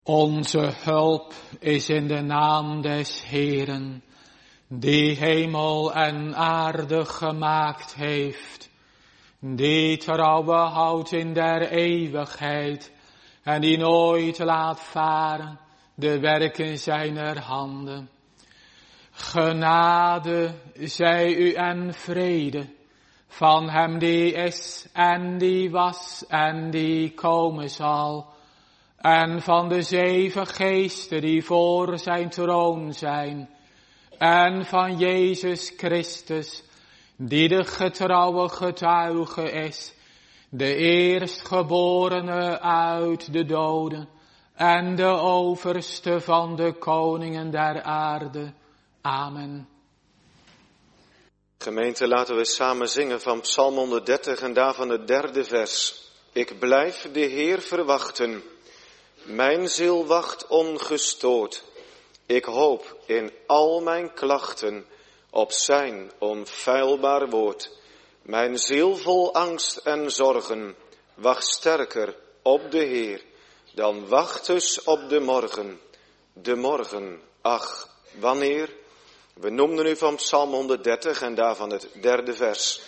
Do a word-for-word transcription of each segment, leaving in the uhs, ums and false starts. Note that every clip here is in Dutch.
Onze hulp is in de naam des Heeren, die hemel en aarde gemaakt heeft, die trouw houdt in der eeuwigheid en die nooit laat varen de werken zijner handen. Genade zij u en vrede van hem die is en die was en die komen zal, en van de zeven geesten die voor zijn troon zijn, en van Jezus Christus, die de getrouwe getuige is, de eerstgeborene uit de doden, en de overste van de koningen der aarde. Amen. Gemeente, laten we samen zingen van Psalm honderddertig en daarvan het derde vers. Ik blijf de Heer verwachten. Mijn ziel wacht ongestoord. Ik hoop in al mijn klachten op zijn onfeilbaar woord. Mijn ziel vol angst en zorgen wacht sterker op de Heer dan wacht dus op de morgen. De morgen, ach, wanneer? We noemden u van Psalm honderddertig en daarvan het derde vers.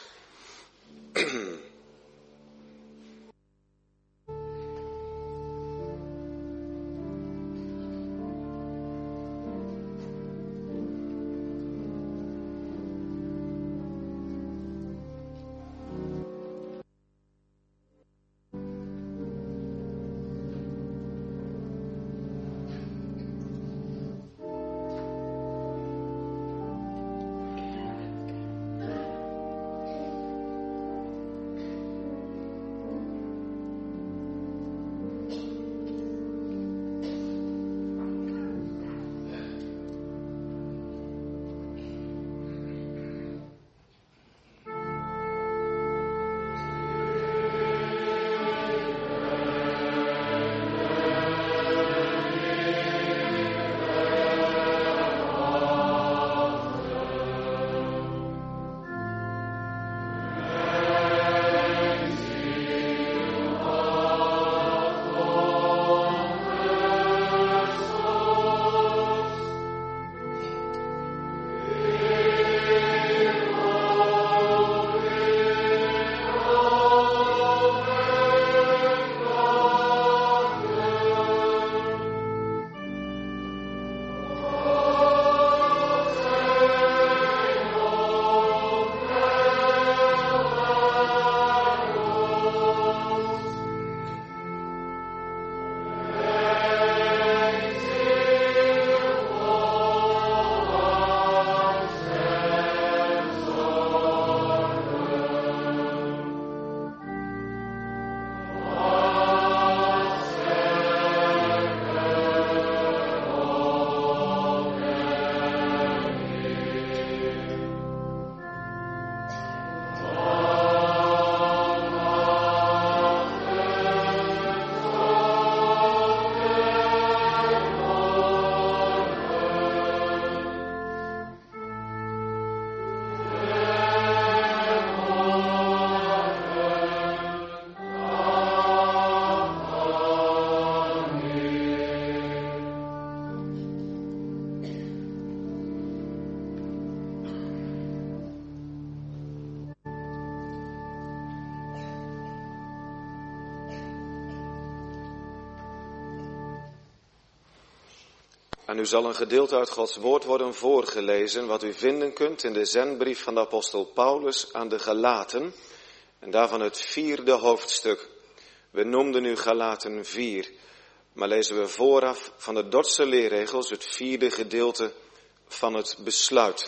En u zal een gedeelte uit Gods woord worden voorgelezen, wat u vinden kunt in de zendbrief van de apostel Paulus aan de Galaten, en daarvan het vierde hoofdstuk. We noemden nu Galaten vier, maar lezen we vooraf van de Dordtse leerregels het vierde gedeelte van het besluit.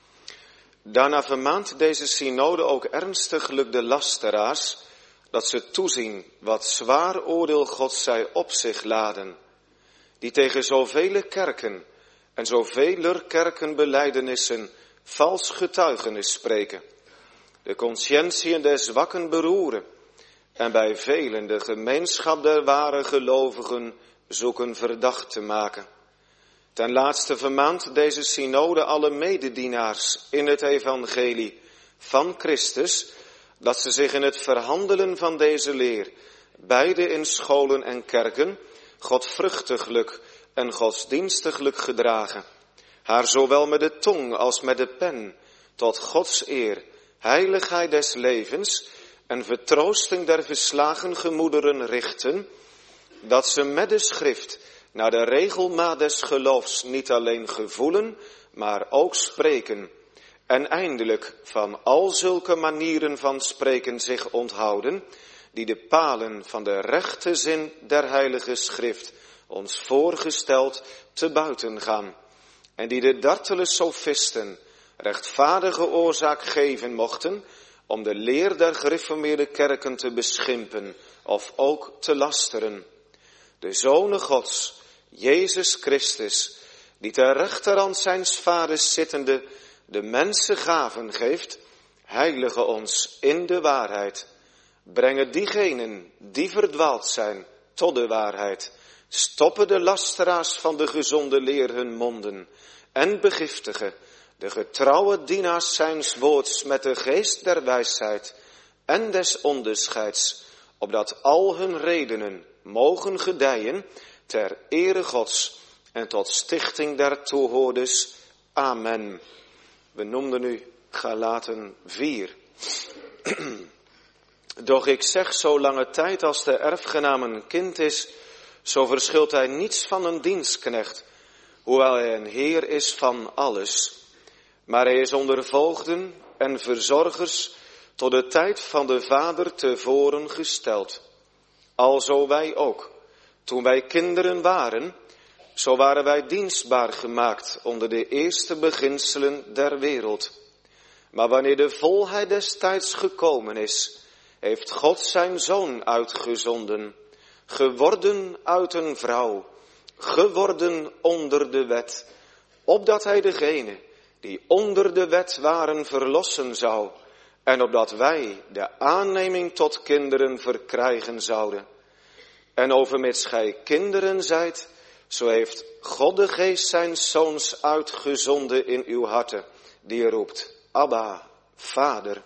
Daarna vermaant deze synode ook ernstiglijk de lasteraars, dat ze toezien wat zwaar oordeel Gods zij op zich laden, die tegen zoveel kerken en zoveler kerkenbelijdenissen vals getuigenis spreken, de consciëntieën der zwakken beroeren en bij velen de gemeenschap der ware gelovigen zoeken verdacht te maken. Ten laatste vermaant deze synode alle mededienaars in het evangelie van Christus, dat ze zich in het verhandelen van deze leer, beide in scholen en kerken, godvruchtiglijk en godsdienstiglijk gedragen, haar zowel met de tong als met de pen, tot Gods eer, heiligheid des levens en vertroosting der verslagen gemoederen richten, dat ze met de schrift naar de regelmaat des geloofs niet alleen gevoelen, maar ook spreken, en eindelijk van al zulke manieren van spreken zich onthouden, die de palen van de rechte zin der heilige schrift ons voorgesteld te buiten gaan, en die de dartele sofisten rechtvaardige oorzaak geven mochten om de leer der gereformeerde kerken te beschimpen of ook te lasteren. De Zoon Gods, Jezus Christus, die ter rechterhand zijns vaders zittende de mensen gaven geeft, heilige ons in de waarheid. Brengen diegenen die verdwaald zijn tot de waarheid. Stoppen de lasteraars van de gezonde leer hun monden en begiftigen de getrouwe dienaars zijns woords met de geest der wijsheid en des onderscheids, opdat al hun redenen mogen gedijen ter ere Gods en tot stichting der toehoorders. Amen. We noemden nu Galaten vier. Doch ik zeg, zo lange tijd als de erfgenaam een kind is, zo verschilt hij niets van een dienstknecht, hoewel hij een heer is van alles. Maar hij is onder voogden en verzorgers tot de tijd van de vader tevoren gesteld. Alzo wij ook, toen wij kinderen waren, zo waren wij dienstbaar gemaakt onder de eerste beginselen der wereld. Maar wanneer de volheid des tijds gekomen is, heeft God zijn Zoon uitgezonden, geworden uit een vrouw, geworden onder de wet, opdat hij degene die onder de wet waren verlossen zou, en opdat wij de aanneming tot kinderen verkrijgen zouden. En overmits gij kinderen zijt, zo heeft God de Geest zijn Zoons uitgezonden in uw harten, die roept, Abba, Vader.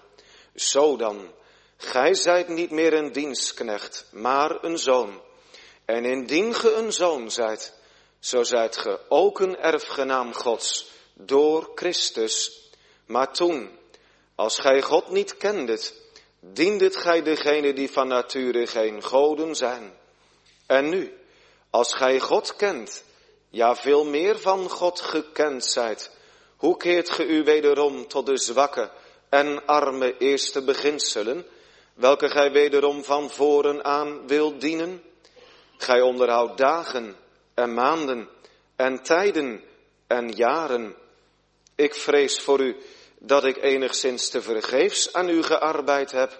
Zo dan, gij zijt niet meer een dienstknecht, maar een zoon. En indien ge een zoon zijt, zo zijt ge ook een erfgenaam Gods, door Christus. Maar toen, als gij God niet kendet, diendet gij degene die van nature geen goden zijn. En nu, als gij God kent, ja veel meer van God gekend zijt, hoe keert ge u wederom tot de zwakke en arme eerste beginselen, welke gij wederom van voren aan wilt dienen? Gij onderhoudt dagen en maanden en tijden en jaren. Ik vrees voor u dat ik enigszins te vergeefs aan u gearbeid heb.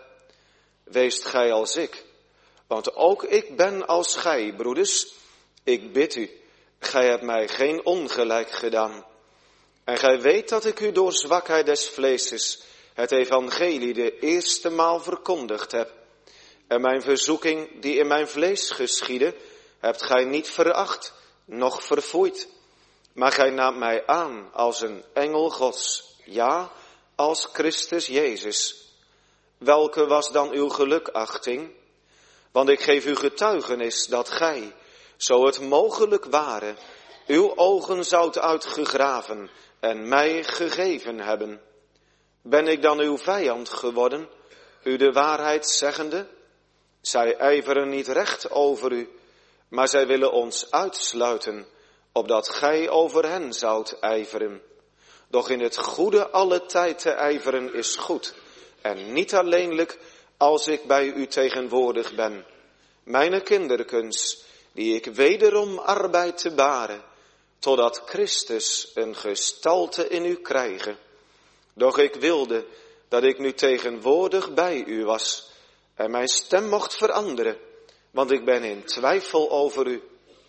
Weest gij als ik, want ook ik ben als gij, broeders. Ik bid u, gij hebt mij geen ongelijk gedaan. En gij weet dat ik u door zwakheid des vleeses het evangelie de eerste maal verkondigd heb. En mijn verzoeking die in mijn vlees geschiedde, hebt gij niet veracht, noch verfoeid. Maar gij naamt mij aan als een engel Gods, ja, als Christus Jezus. Welke was dan uw gelukachting? Want ik geef u getuigenis dat gij, zo het mogelijk ware, uw ogen zoudt uitgegraven en mij gegeven hebben. Ben ik dan uw vijand geworden, u de waarheid zeggende? Zij ijveren niet recht over u, maar zij willen ons uitsluiten, opdat gij over hen zoudt ijveren. Doch in het goede alle tijd te ijveren is goed, en niet alleenlijk als ik bij u tegenwoordig ben. Mijne kinderkens, die ik wederom arbeid te baren, totdat Christus een gestalte in u krijge. Doch ik wilde dat ik nu tegenwoordig bij u was en mijn stem mocht veranderen, want ik ben in twijfel over u.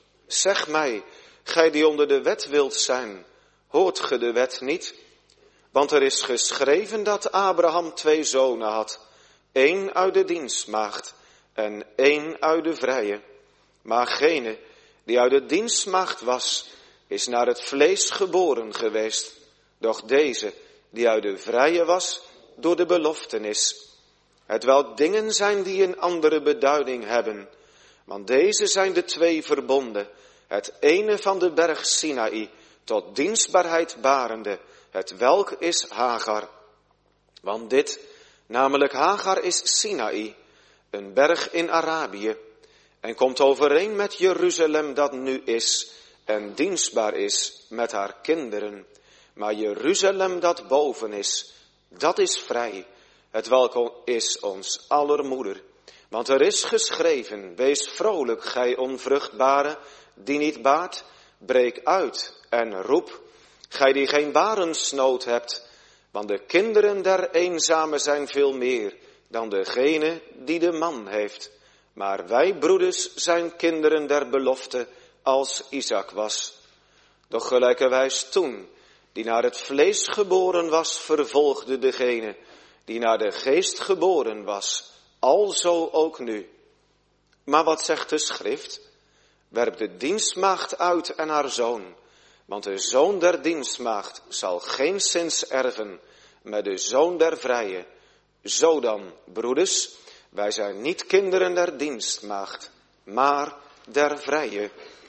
Zeg mij, gij die onder de wet wilt zijn, hoort ge de wet niet? Want er is geschreven dat Abraham twee zonen had, één uit de dienstmaagd en één uit de vrije. Maar gene die uit de dienstmaagd was, is naar het vlees geboren geweest, doch deze die uit de vrije was, door de beloftenis. Hetwelk dingen zijn die een andere beduiding hebben, Want deze zijn de twee verbonden, het ene van de berg Sinaï, tot dienstbaarheid barende, het welk is Hagar. Want dit, namelijk Hagar, is Sinaï, een berg in Arabië, en komt overeen met Jeruzalem dat nu is, en dienstbaar is met haar kinderen. Maar Jeruzalem dat boven is, dat is vrij, het welk is ons aller moeder. Want er is geschreven, wees vrolijk, gij onvruchtbare, die niet baart, breek uit en roep, gij die geen barensnood hebt, want de kinderen der eenzame zijn veel meer dan degene die de man heeft. Maar wij broeders zijn kinderen der belofte, als Isaac was. Doch gelijkerwijs toen, die naar het vlees geboren was, vervolgde degene die naar de geest geboren was, alzo ook nu. Maar wat zegt de schrift? Werp de dienstmaagd uit en haar zoon, want de zoon der dienstmaagd zal geenszins erven met de zoon der vrije. Zo dan, broeders, wij zijn niet kinderen der dienstmaagd, maar der vrije.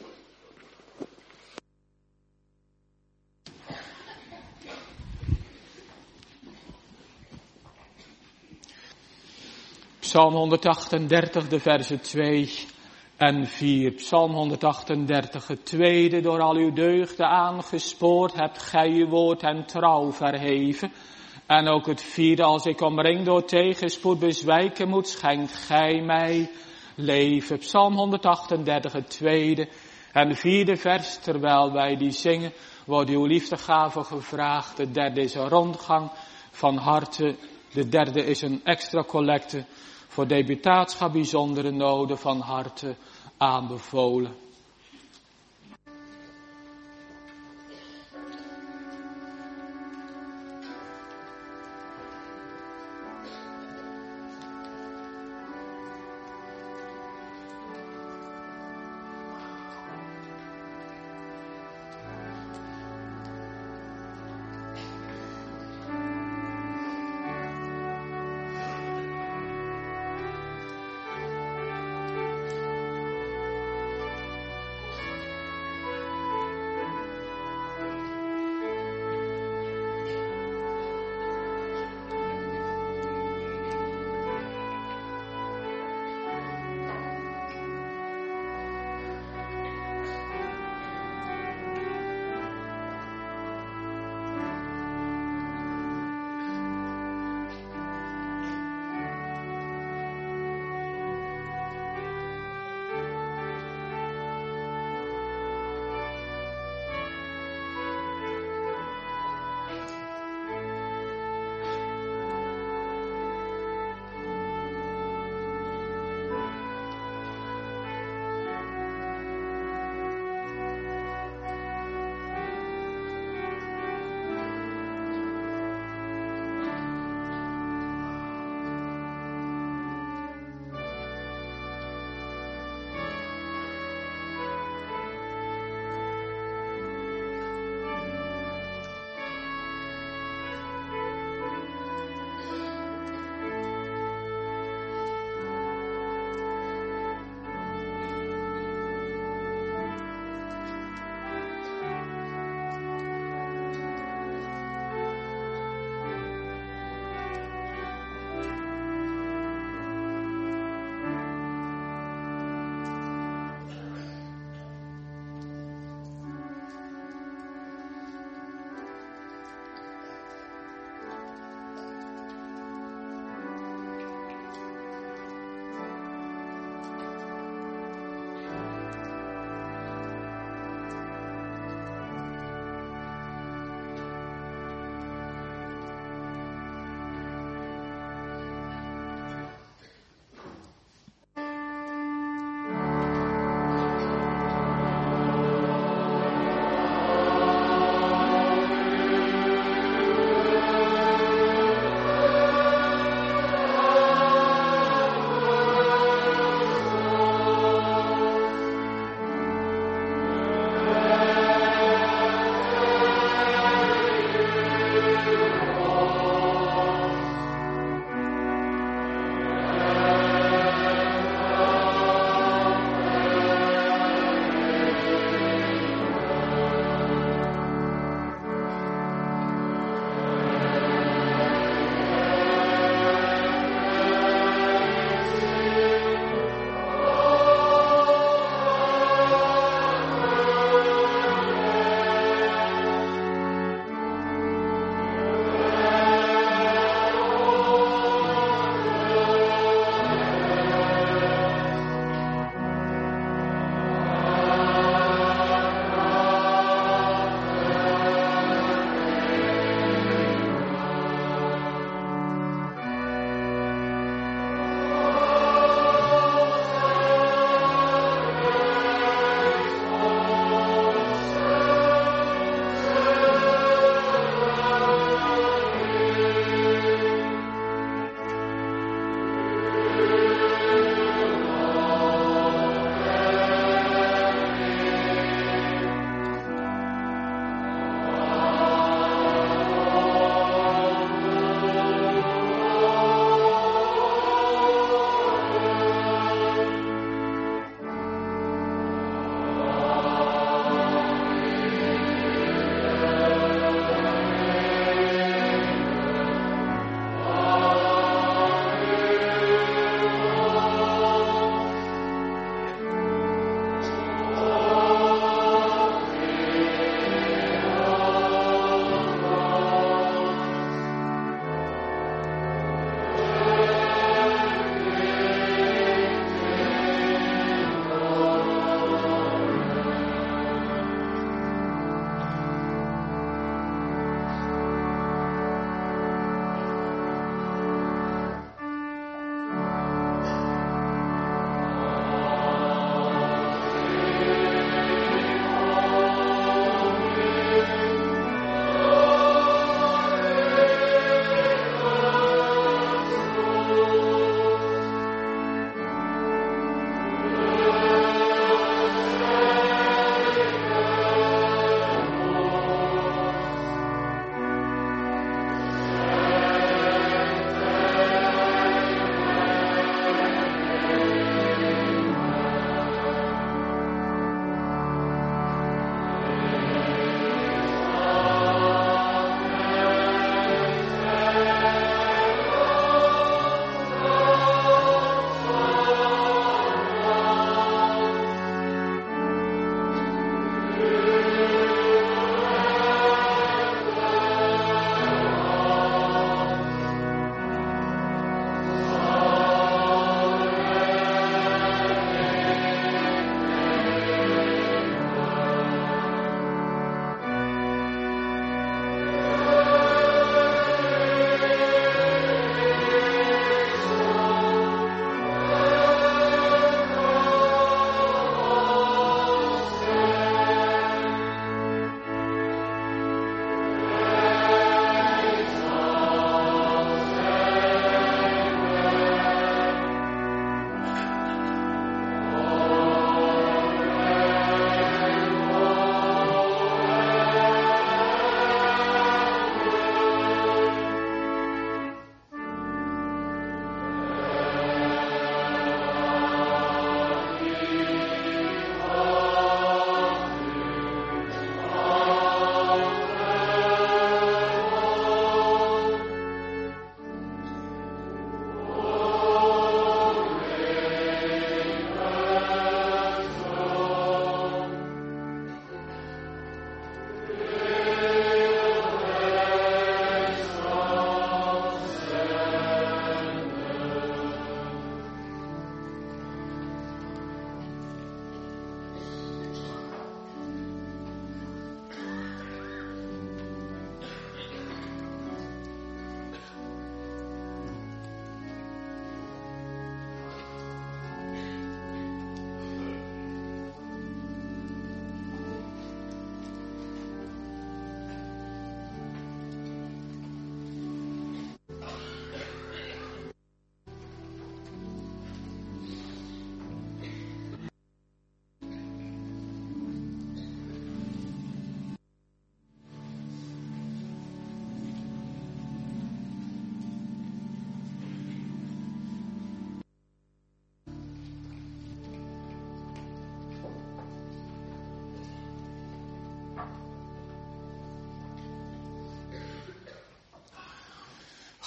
Psalm honderdachtendertig, de versen twee en vier. Psalm honderdachtendertig, het tweede, door al uw deugden aangespoord, hebt gij uw woord en trouw verheven. En ook het vierde, als ik omringd door tegenspoed bezwijken moet, schenkt gij mij leven. Psalm honderdachtendertig, het tweede en vierde vers, terwijl wij die zingen, wordt uw liefdegave gevraagd. De derde is een rondgang van harte. De derde is een extra collecte voor deputaatschap bijzondere noden van harte aanbevolen.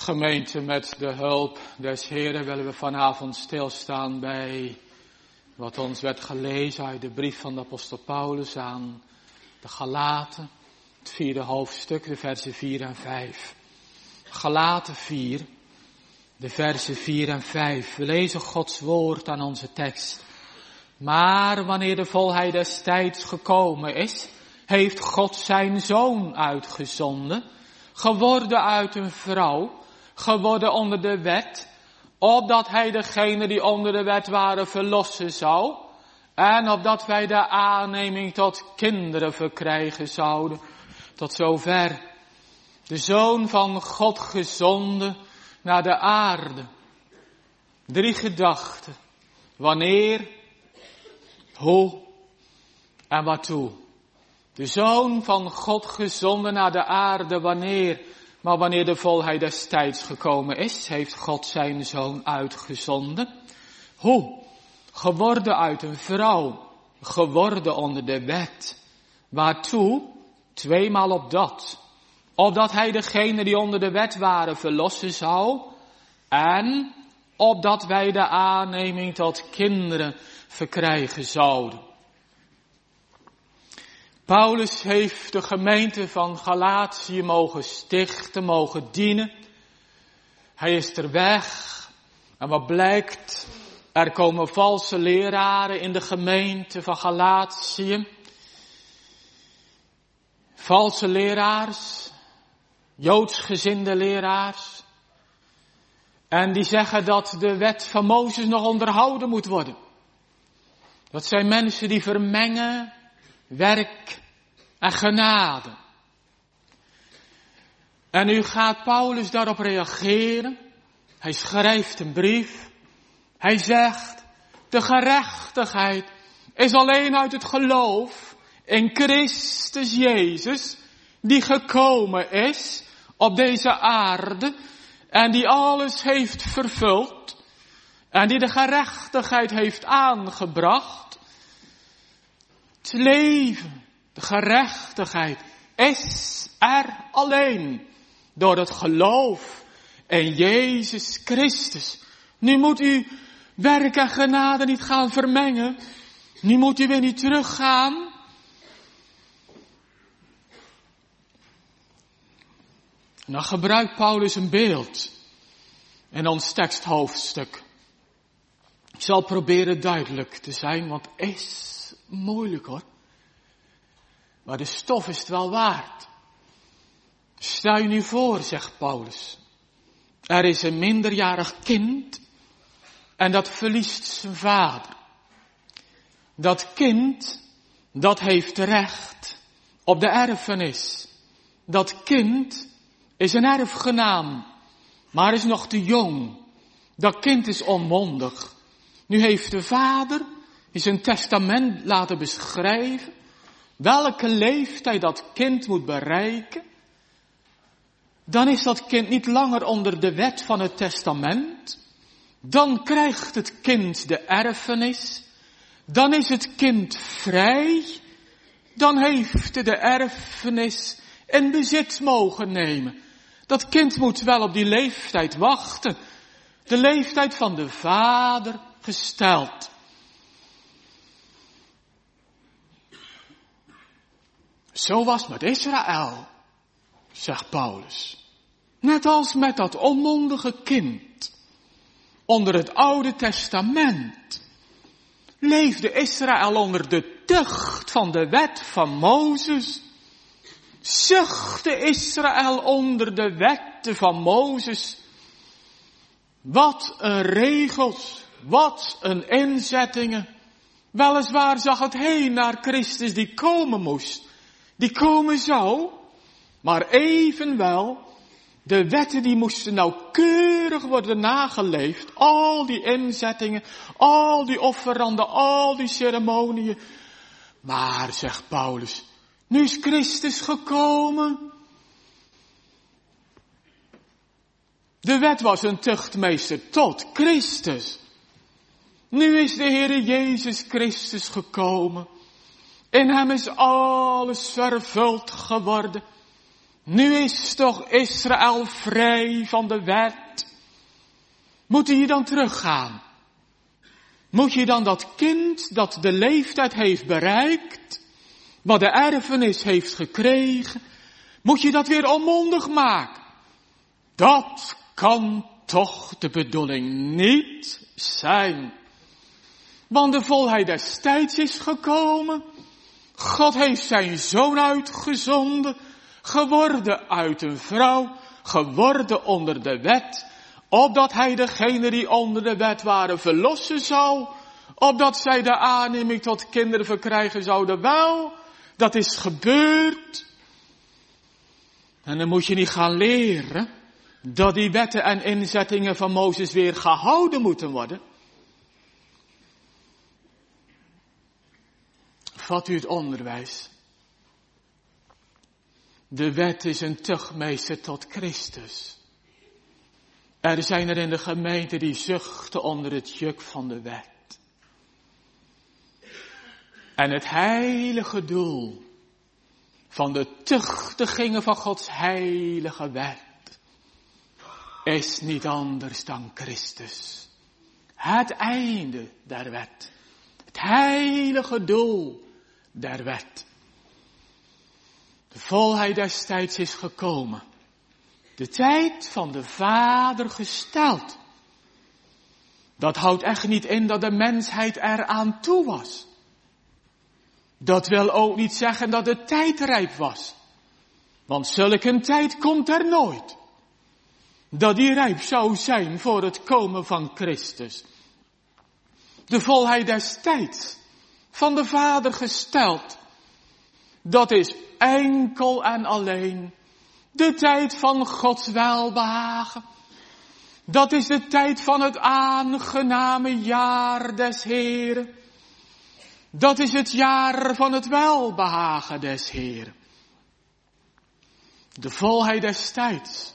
Gemeente, met de hulp des Heren willen we vanavond stilstaan bij wat ons werd gelezen uit de brief van de apostel Paulus aan de Galaten, het vierde hoofdstuk, de versen vier en vijf. Galaten vier, de versen vier en vijf. We lezen Gods woord aan onze tekst. Maar wanneer de volheid des tijds gekomen is, heeft God zijn zoon uitgezonden, geworden uit een vrouw, geworden onder de wet, opdat hij degene die onder de wet waren verlossen zou, en opdat wij de aanneming tot kinderen verkrijgen zouden. Tot zover de Zoon van God gezonden naar de aarde. Drie gedachten. Wanneer, hoe en waartoe. De Zoon van God gezonden naar de aarde, wanneer? Maar wanneer de volheid des tijds gekomen is, heeft God zijn Zoon uitgezonden. Hoe? Geworden uit een vrouw, geworden onder de wet. Waartoe? Tweemaal op dat. Opdat hij degene die onder de wet waren verlossen zou, en opdat wij de aanneming tot kinderen verkrijgen zouden. Paulus heeft de gemeente van Galatië mogen stichten, mogen dienen. Hij is er weg. En wat blijkt? Er komen valse leraren in de gemeente van Galatië. Valse leraars, joodsgezinde leraars. En die zeggen dat de wet van Mozes nog onderhouden moet worden. Dat zijn mensen die vermengen werk en genade. En nu gaat Paulus daarop reageren. Hij schrijft een brief. Hij zegt, de gerechtigheid is alleen uit het geloof in Christus Jezus, die gekomen is op deze aarde en die alles heeft vervuld en die de gerechtigheid heeft aangebracht. Het leven, de gerechtigheid is er alleen door het geloof in Jezus Christus. Nu moet u werk en genade niet gaan vermengen. Nu moet u weer niet teruggaan. En dan gebruikt Paulus een beeld in ons teksthoofdstuk. Ik zal proberen duidelijk te zijn, want het is moeilijk hoor. Maar de stof is het wel waard. Stel je nu voor, zegt Paulus. Er is een minderjarig kind en dat verliest zijn vader. Dat kind, dat heeft recht op de erfenis. Dat kind is een erfgenaam, maar is nog te jong. Dat kind is onmondig. Nu heeft de vader in zijn testament laten beschrijven welke leeftijd dat kind moet bereiken. Dan is dat kind niet langer onder de wet van het testament. Dan krijgt het kind de erfenis. Dan is het kind vrij. Dan heeft het de erfenis in bezit mogen nemen. Dat kind moet wel op die leeftijd wachten. De leeftijd van de vader gesteld. Zo was met Israël, zegt Paulus. Net als met dat onmondige kind. Onder het Oude Testament leefde Israël onder de tucht van de wet van Mozes. Zuchtte Israël onder de wetten van Mozes. Wat een regels, wat een inzettingen. Weliswaar zag het heen naar Christus die komen moest, die komen zou, maar evenwel, de wetten die moesten nauwkeurig worden nageleefd. Al die inzettingen, al die offeranden, al die ceremonieën. Maar, zegt Paulus, nu is Christus gekomen. De wet was een tuchtmeester tot Christus. Nu is de Heere Jezus Christus gekomen. In hem is alles vervuld geworden. Nu is toch Israël vrij van de wet. Moet je dan teruggaan? Moet je dan dat kind dat de leeftijd heeft bereikt, wat de erfenis heeft gekregen, moet je dat weer onmondig maken? Dat kan toch de bedoeling niet zijn. Want de volheid des tijds is gekomen. God heeft zijn zoon uitgezonden, geworden uit een vrouw, geworden onder de wet, opdat hij degenen die onder de wet waren verlossen zou, opdat zij de aanneming tot kinderen verkrijgen zouden. Wel, dat is gebeurd. En dan moet je niet gaan leren dat die wetten en inzettingen van Mozes weer gehouden moeten worden. Vat u het onderwijs. De wet is een tuchtmeester tot Christus. Er zijn er in de gemeente die zuchten onder het juk van de wet. En het heilige doel van de tuchtigingen van Gods heilige wet is niet anders dan Christus. Het einde der wet. Het heilige doel der wet. De volheid des tijds is gekomen. De tijd van de Vader gesteld. Dat houdt echt niet in dat de mensheid eraan toe was. Dat wil ook niet zeggen dat de tijd rijp was. Want zulke een tijd komt er nooit. Dat die rijp zou zijn voor het komen van Christus. De volheid des tijds van de Vader gesteld. Dat is enkel en alleen de tijd van Gods welbehagen. Dat is de tijd van het aangename jaar des Heeren. Dat is het jaar van het welbehagen des Heeren. De volheid des tijds.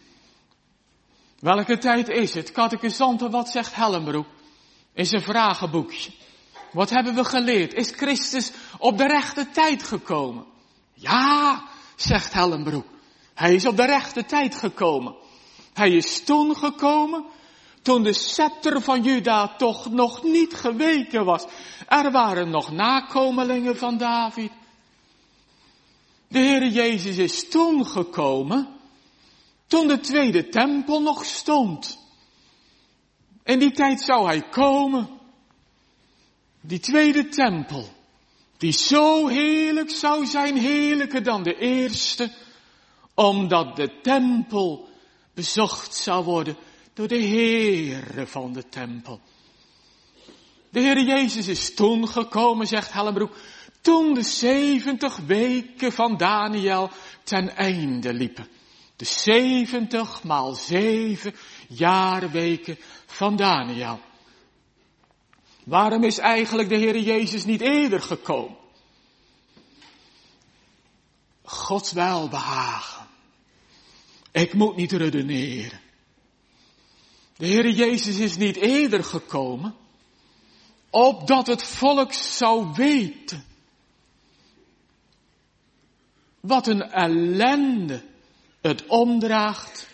Welke tijd is het? Catechisante, wat zegt Hellenbroek? In zijn vragenboekje. Wat hebben we geleerd? Is Christus op de rechte tijd gekomen? Ja, zegt Hellenbroek. Hij is op de rechte tijd gekomen. Hij is toen gekomen, toen de scepter van Juda toch nog niet geweken was. Er waren nog nakomelingen van David. De Heere Jezus is toen gekomen, toen de tweede tempel nog stond. In die tijd zou hij komen. Die tweede tempel, die zo heerlijk zou zijn, heerlijker dan de eerste, omdat de tempel bezocht zou worden door de Heere van de tempel. De Heere Jezus is toen gekomen, zegt Hellenbroek, toen de zeventig weken van Daniel ten einde liepen. De zeventig maal zeven jaarweken van Daniel. Waarom is eigenlijk de Heere Jezus niet eerder gekomen? Gods welbehagen. Ik moet niet redeneren. De Heere Jezus is niet eerder gekomen, opdat het volk zou weten wat een ellende het omdraagt,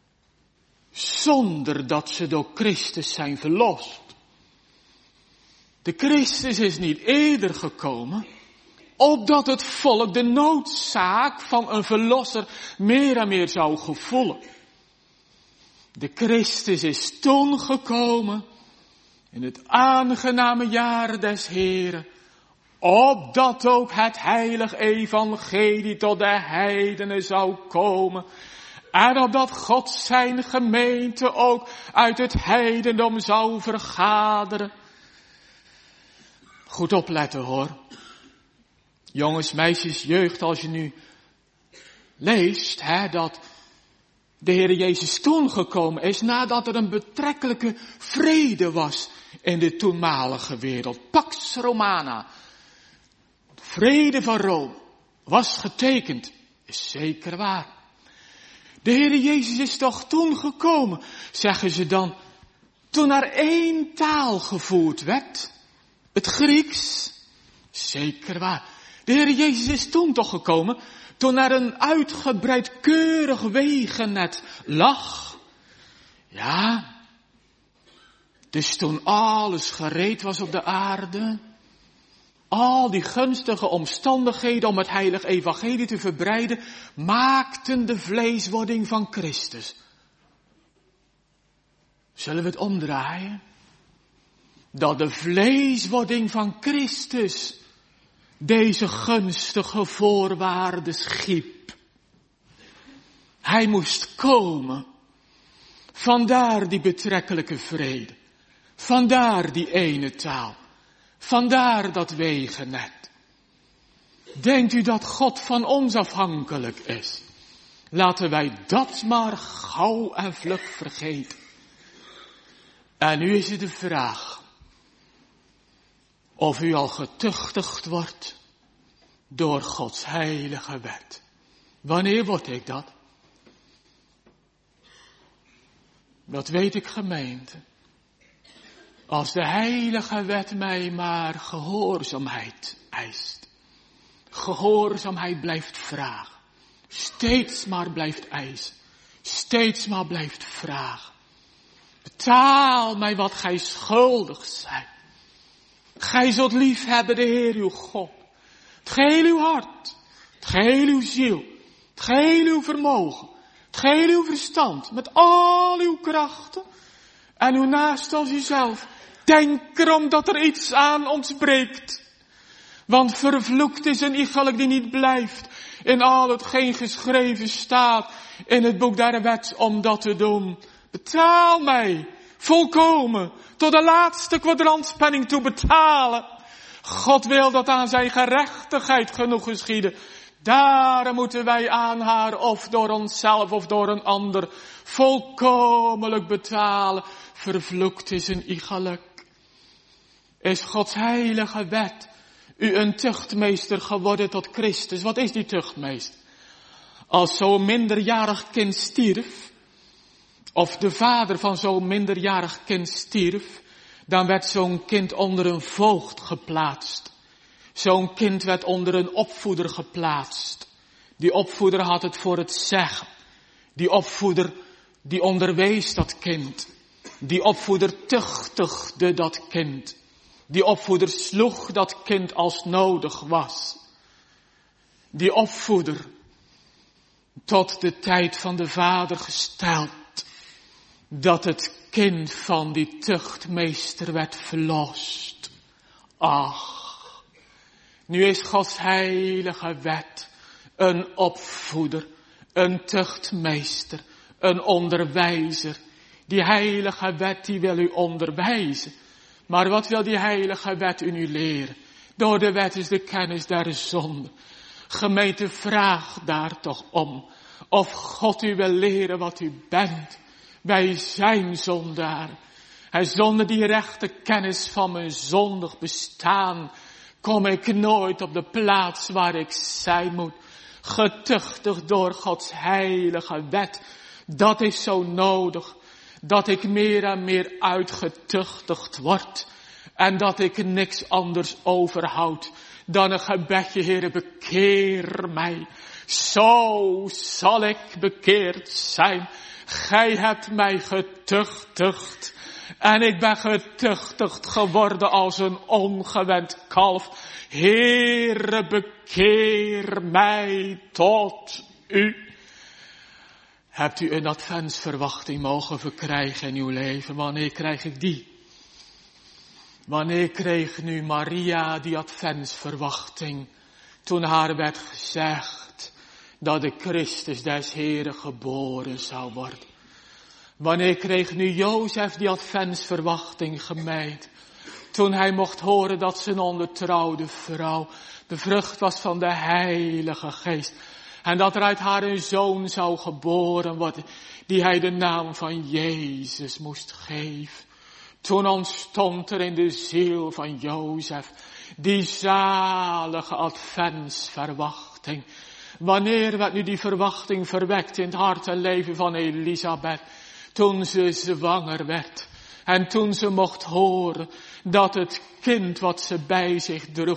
zonder dat ze door Christus zijn verlost. De Christus is niet eerder gekomen, opdat het volk de noodzaak van een verlosser meer en meer zou gevoelen. De Christus is toen gekomen, in het aangename jaar des Heeren, opdat ook het heilig evangelie tot de heidenen zou komen. En opdat God zijn gemeente ook uit het heidendom zou vergaderen. Goed opletten hoor. Jongens, meisjes, jeugd, als je nu leest, hè, dat de Heer Jezus toen gekomen is nadat er een betrekkelijke vrede was in de toenmalige wereld. Pax Romana. De vrede van Rome was getekend. Is zeker waar. De Heer Jezus is toch toen gekomen, zeggen ze dan, toen er één taal gevoerd werd. Het Grieks. Zeker waar. De Heer Jezus is toen toch gekomen, toen er een uitgebreid keurig wegennet lag. Ja, dus toen alles gereed was op de aarde, al die gunstige omstandigheden om het heilig evangelie te verbreiden, maakten de vleeswording van Christus. Zullen we het omdraaien? Dat de vleeswording van Christus deze gunstige voorwaarden schiep. Hij moest komen. Vandaar die betrekkelijke vrede. Vandaar die ene taal. Vandaar dat wegennet. Denkt u dat God van ons afhankelijk is? Laten wij dat maar gauw en vlug vergeten. En nu is het de vraag of u al getuchtigd wordt door Gods heilige wet. Wanneer word ik dat? Dat weet ik, gemeente. Als de heilige wet mij maar gehoorzaamheid eist. Gehoorzaamheid blijft vragen. Steeds maar blijft eisen. Steeds maar blijft vragen. Betaal mij wat gij schuldig zijt. Gij zult lief hebben de Heer uw God. Het geheel uw hart. Het geheel uw ziel. Het geheel uw vermogen. Het geheel uw verstand. Met al uw krachten. En uw naast als uzelf. Denk erom dat er iets aan ontbreekt. Want vervloekt is een iegelijk die niet blijft in al hetgeen geschreven staat in het boek der wet om dat te doen. Betaal mij volkomen tot de laatste kwadrantpenning toe betalen. God wil dat aan zijn gerechtigheid genoeg geschieden. Daarom moeten wij aan haar of door onszelf of door een ander volkomenlijk betalen. Vervloekt is een iegelijk. Is Gods heilige wet u een tuchtmeester geworden tot Christus? Wat is die tuchtmeester? Als zo'n minderjarig kind stierf, of de vader van zo'n minderjarig kind stierf, dan werd zo'n kind onder een voogd geplaatst. Zo'n kind werd onder een opvoeder geplaatst. Die opvoeder had het voor het zeggen. Die opvoeder, die onderwees dat kind. Die opvoeder tuchtigde dat kind. Die opvoeder sloeg dat kind als nodig was. Die opvoeder, tot de tijd van de vader gesteld, dat het kind van die tuchtmeester werd verlost. Ach, nu is Gods heilige wet een opvoeder, een tuchtmeester, een onderwijzer. Die heilige wet die wil u onderwijzen. Maar wat wil die heilige wet u nu leren? Door de wet is de kennis der zonde. Gemeente, vraag daar toch om. Of God u wil leren wat u bent. Wij zijn zondaar. En zonder die rechte kennis van mijn zondig bestaan, kom ik nooit op de plaats waar ik zijn moet. Getuchtigd door Gods heilige wet. Dat is zo nodig. Dat ik meer en meer uitgetuchtigd word. En dat ik niks anders overhoud dan een gebedje, Heere, bekeer mij. Zo zal ik bekeerd zijn. Gij hebt mij getuchtigd. En ik ben getuchtigd geworden als een ongewend kalf. Heere, bekeer mij tot u. Hebt u een adventsverwachting mogen verkrijgen in uw leven? Wanneer krijg ik die? Wanneer kreeg nu Maria die adventsverwachting? Toen haar werd gezegd dat de Christus des Heren geboren zou worden. Wanneer kreeg nu Jozef die adventsverwachting, gemeente? Toen hij mocht horen dat zijn ondertrouwde vrouw bevrucht was van de Heilige Geest. En dat er uit haar een zoon zou geboren worden, die hij de naam van Jezus moest geven. Toen ontstond er in de ziel van Jozef die zalige adventsverwachting. Wanneer werd nu die verwachting verwekt in het hart en leven van Elisabeth? Toen ze zwanger werd en toen ze mocht horen dat het kind wat ze bij zich droeg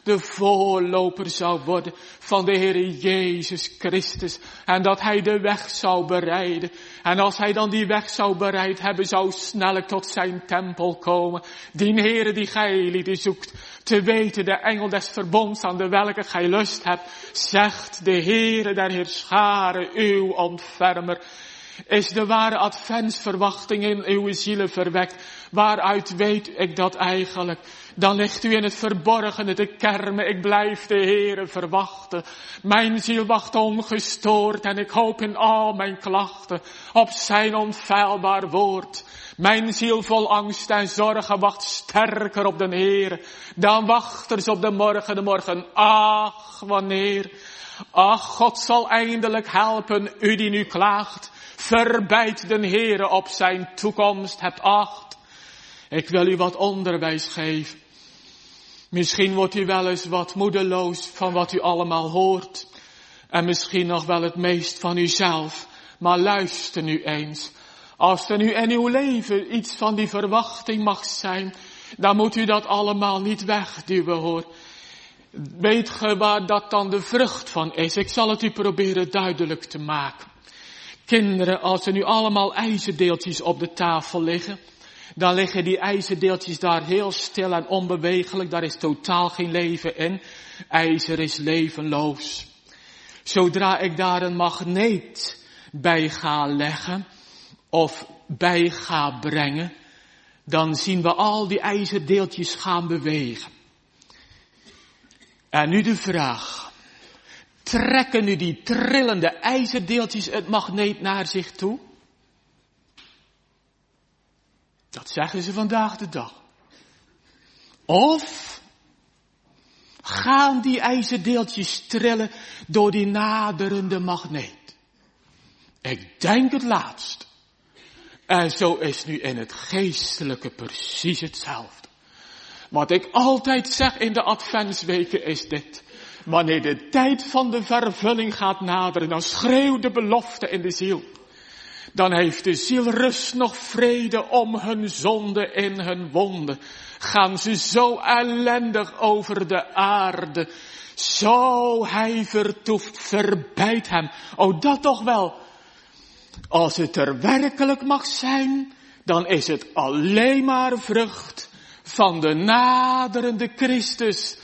de voorloper zou worden van de Heere Jezus Christus. En dat hij de weg zou bereiden. En als hij dan die weg zou bereid hebben, zou snel tot zijn tempel komen. Die Heere die gij lieden zoekt, te weten de engel des verbonds aan de welke gij lust hebt, zegt de Heere der Heerscharen, uw ontfermer. Is de ware adventsverwachting in uw zielen verwekt? Waaruit weet ik dat eigenlijk? Dan ligt u in het verborgene te kermen. Ik blijf de Heere verwachten. Mijn ziel wacht ongestoord en ik hoop in al mijn klachten op zijn onfeilbaar woord. Mijn ziel vol angst en zorgen wacht sterker op de Heere dan wachters op de morgen, de morgen. Ach, wanneer? Ach, God zal eindelijk helpen, u die nu klaagt. Verbijt den Heere op zijn toekomst, hebt acht. Ik wil u wat onderwijs geven. Misschien wordt u wel eens wat moedeloos van wat u allemaal hoort. En misschien nog wel het meest van uzelf. Maar luister nu eens. Als er nu in uw leven iets van die verwachting mag zijn, dan moet u dat allemaal niet wegduwen, hoor. Weet ge waar dat dan de vrucht van is? Ik zal het u proberen duidelijk te maken. Kinderen, als er nu allemaal ijzerdeeltjes op de tafel liggen, dan liggen die ijzerdeeltjes daar heel stil en onbewegelijk. Daar is totaal geen leven in. IJzer is levenloos. Zodra ik daar een magneet bij ga leggen of bij ga brengen, dan zien we al die ijzerdeeltjes gaan bewegen. En nu de vraag. Trekken nu die trillende ijzerdeeltjes het magneet naar zich toe? Dat zeggen ze vandaag de dag. Of gaan die ijzerdeeltjes trillen door die naderende magneet? Ik denk het laatst. En zo is nu in het geestelijke precies hetzelfde. Wat ik altijd zeg in de adventsweken is dit. Wanneer de tijd van de vervulling gaat naderen, dan schreeuwt de belofte in de ziel. Dan heeft de ziel rust nog vrede om hun zonde in hun wonden. Gaan ze zo ellendig over de aarde. Zo hij vertoeft, verbijt hem. Oh, dat toch wel. Als het er werkelijk mag zijn, dan is het alleen maar vrucht van de naderende Christus.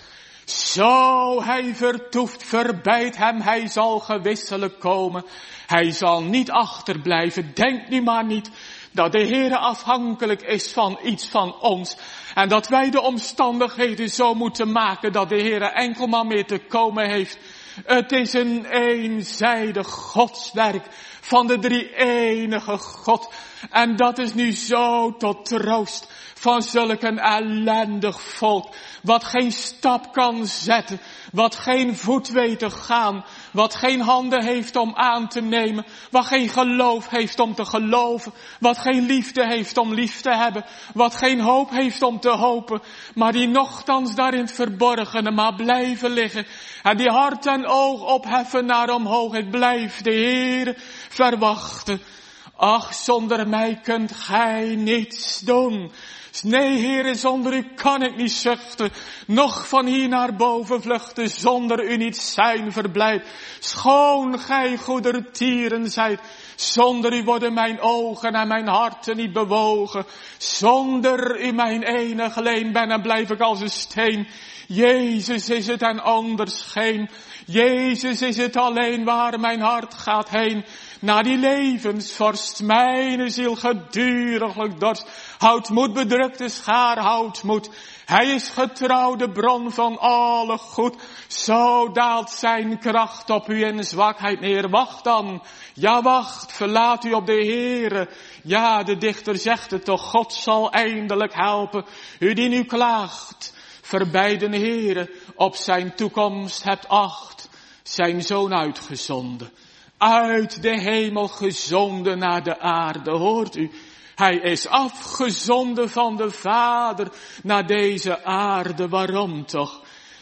Zo hij vertoeft, verbijt hem, hij zal gewisselijk komen. Hij zal niet achterblijven. Denk nu maar niet dat de Heere afhankelijk is van iets van ons. En dat wij de omstandigheden zo moeten maken dat de Heere enkel maar meer te komen heeft. Het is een eenzijdig godswerk van de drie-enige God. En dat is nu zo tot troost van zulk een ellendig volk. Wat geen stap kan zetten. Wat geen voet weet te gaan. Wat geen handen heeft om aan te nemen. Wat geen geloof heeft om te geloven. Wat geen liefde heeft om lief te hebben. Wat geen hoop heeft om te hopen. Maar die nochtans daar in het verborgene maar blijven liggen. En die hart en oog opheffen naar omhoog. Ik blijf de Heer verwachten. Ach, zonder mij kunt gij niets doen. Nee, Heere, zonder u kan ik niet zuchten. Nog van hier naar boven vluchten. Zonder u niet zijn verblijd. Schoon gij goedertieren zijt. Zonder u worden mijn ogen en mijn harten niet bewogen. Zonder u mijn enige leen ben en blijf ik als een steen. Jezus is het en anders geen. Jezus is het alleen waar mijn hart gaat heen. Naar die levensvorst, mijn ziel geduriglijk dorst. Houd moed, bedrukte schaar, houd moed. Hij is getrouw, de bron van alle goed. Zo daalt zijn kracht op u in zwakheid neer. Wacht dan, ja wacht, verlaat u op de Heere. Ja, de dichter zegt het toch, God zal eindelijk helpen. U die nu klaagt, verbijden Heere, op zijn toekomst hebt acht. Zijn zoon uitgezonden. Uit de hemel gezonden naar de aarde, hoort u? Hij is afgezonden van de Vader naar deze aarde. Waarom toch?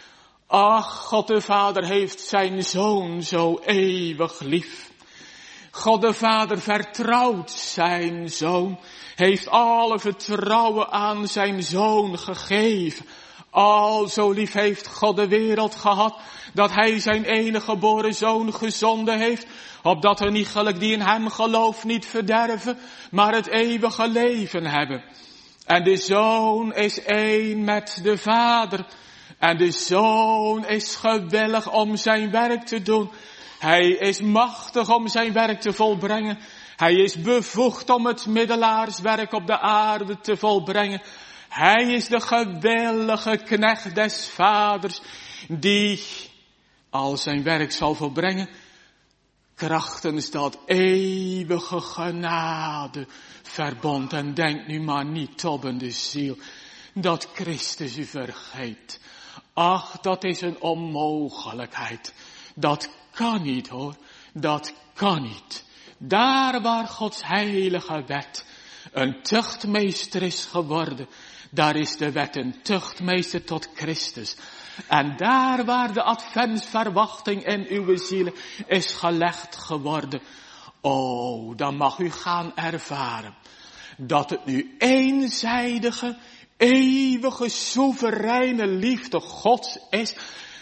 Ach, God de Vader heeft zijn Zoon zo eeuwig lief. God de Vader vertrouwt zijn Zoon. Heeft alle vertrouwen aan zijn Zoon gegeven. Al zo lief heeft God de wereld gehad, dat hij zijn enige geboren zoon gezonden heeft, opdat er niet gelijk die in hem gelooft niet verderven, maar het eeuwige leven hebben. En de zoon is één met de vader. En de zoon is gewillig om zijn werk te doen. Hij is machtig om zijn werk te volbrengen. Hij is bevoegd om het middelaarswerk op de aarde te volbrengen. Hij is de gewillige knecht des vaders, die al zijn werk zal volbrengen, krachtens dat eeuwige genade verbond. En denk nu maar niet op in de ziel dat Christus u vergeet. Ach, dat is een onmogelijkheid. Dat kan niet hoor, dat kan niet. Daar waar Gods heilige wet een tuchtmeester is geworden, daar is de wet een tuchtmeester tot Christus. En daar waar de adventsverwachting in uw ziel is gelegd geworden, oh, dan mag u gaan ervaren dat het nu eenzijdige, eeuwige, soevereine liefde Gods is,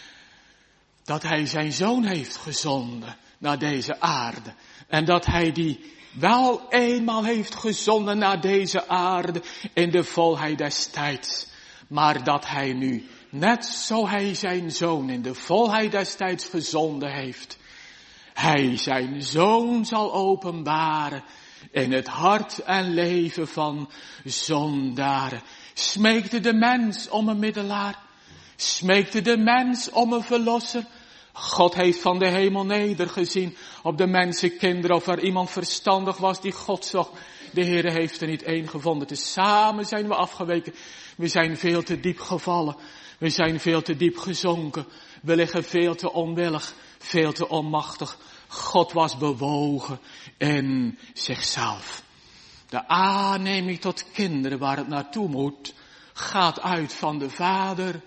dat hij zijn zoon heeft gezonden naar deze aarde. En dat hij die wel eenmaal heeft gezonden naar deze aarde in de volheid des tijds. Maar dat hij nu, net zo hij zijn zoon in de volheid des tijds gezonden heeft, hij zijn zoon zal openbaren in het hart en leven van zondaren. Smeekte de mens om een middelaar? Smeekte de mens om een verlosser? God heeft van de hemel nedergezien op de mensenkinderen, of er iemand verstandig was die God zocht. De Heere heeft er niet één gevonden. Tezamen zijn we afgeweken. We zijn veel te diep gevallen. We zijn veel te diep gezonken. We liggen veel te onwillig, veel te onmachtig. God was bewogen in zichzelf. De aanneming tot kinderen waar het naartoe moet, gaat uit van de Vader.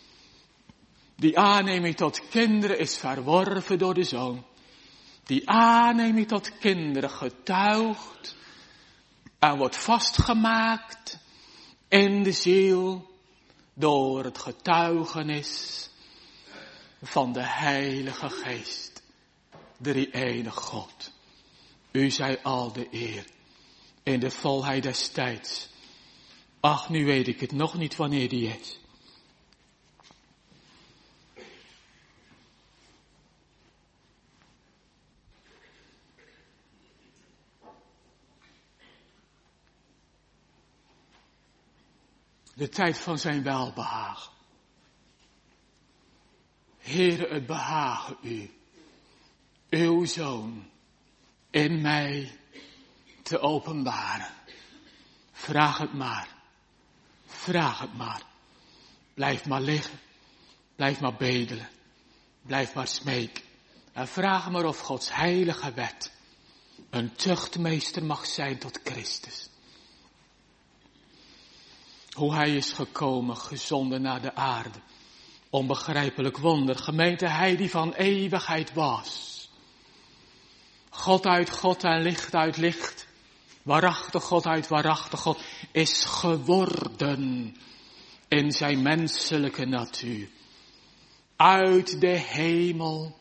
Die aanneming tot kinderen is verworven door de Zoon. Die aanneming tot kinderen getuigt en wordt vastgemaakt in de ziel door het getuigenis van de Heilige Geest. Drie-enige God. U zij al de eer in de volheid des tijds. Ach, nu weet ik het nog niet wanneer die is. De tijd van zijn welbehagen. Heere, het behagen u, uw Zoon, in mij te openbaren. Vraag het maar. Vraag het maar. Blijf maar liggen. Blijf maar bedelen. Blijf maar smeken. En vraag maar of Gods heilige wet een tuchtmeester mag zijn tot Christus. Hoe hij is gekomen, gezonden naar de aarde. Onbegrijpelijk wonder. Gemeente, hij die van eeuwigheid was. God uit God en licht uit licht. Waarachtig God uit waarachtig God is geworden in zijn menselijke natuur. Uit de hemel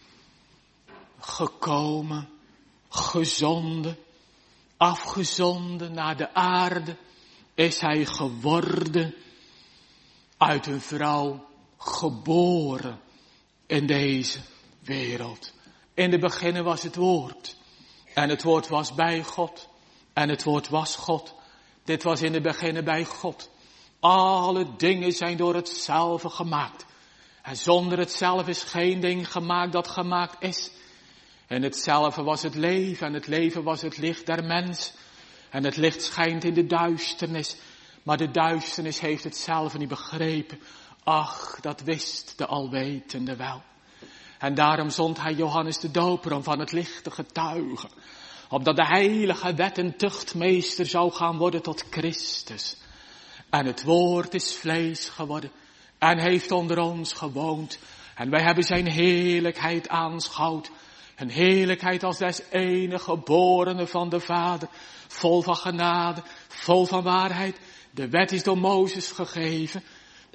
gekomen, gezonden, afgezonden naar de aarde. Is hij geworden, uit een vrouw geboren in deze wereld. In de beginnen was het woord. En het woord was bij God. En het woord was God. Dit was in de beginnen bij God. Alle dingen zijn door hetzelfde gemaakt. En zonder hetzelfde is geen ding gemaakt dat gemaakt is. En hetzelfde was het leven. En het leven was het licht der mens. En het licht schijnt in de duisternis. Maar de duisternis heeft het zelf niet begrepen. Ach, dat wist de alwetende wel. En daarom zond hij Johannes de Doper om van het licht te getuigen. Opdat de heilige wet een tuchtmeester zou gaan worden tot Christus. En het woord is vlees geworden. En heeft onder ons gewoond. En wij hebben zijn heerlijkheid aanschouwd. Een heerlijkheid als des enige geborene van de Vader. Vol van genade, vol van waarheid. De wet is door Mozes gegeven.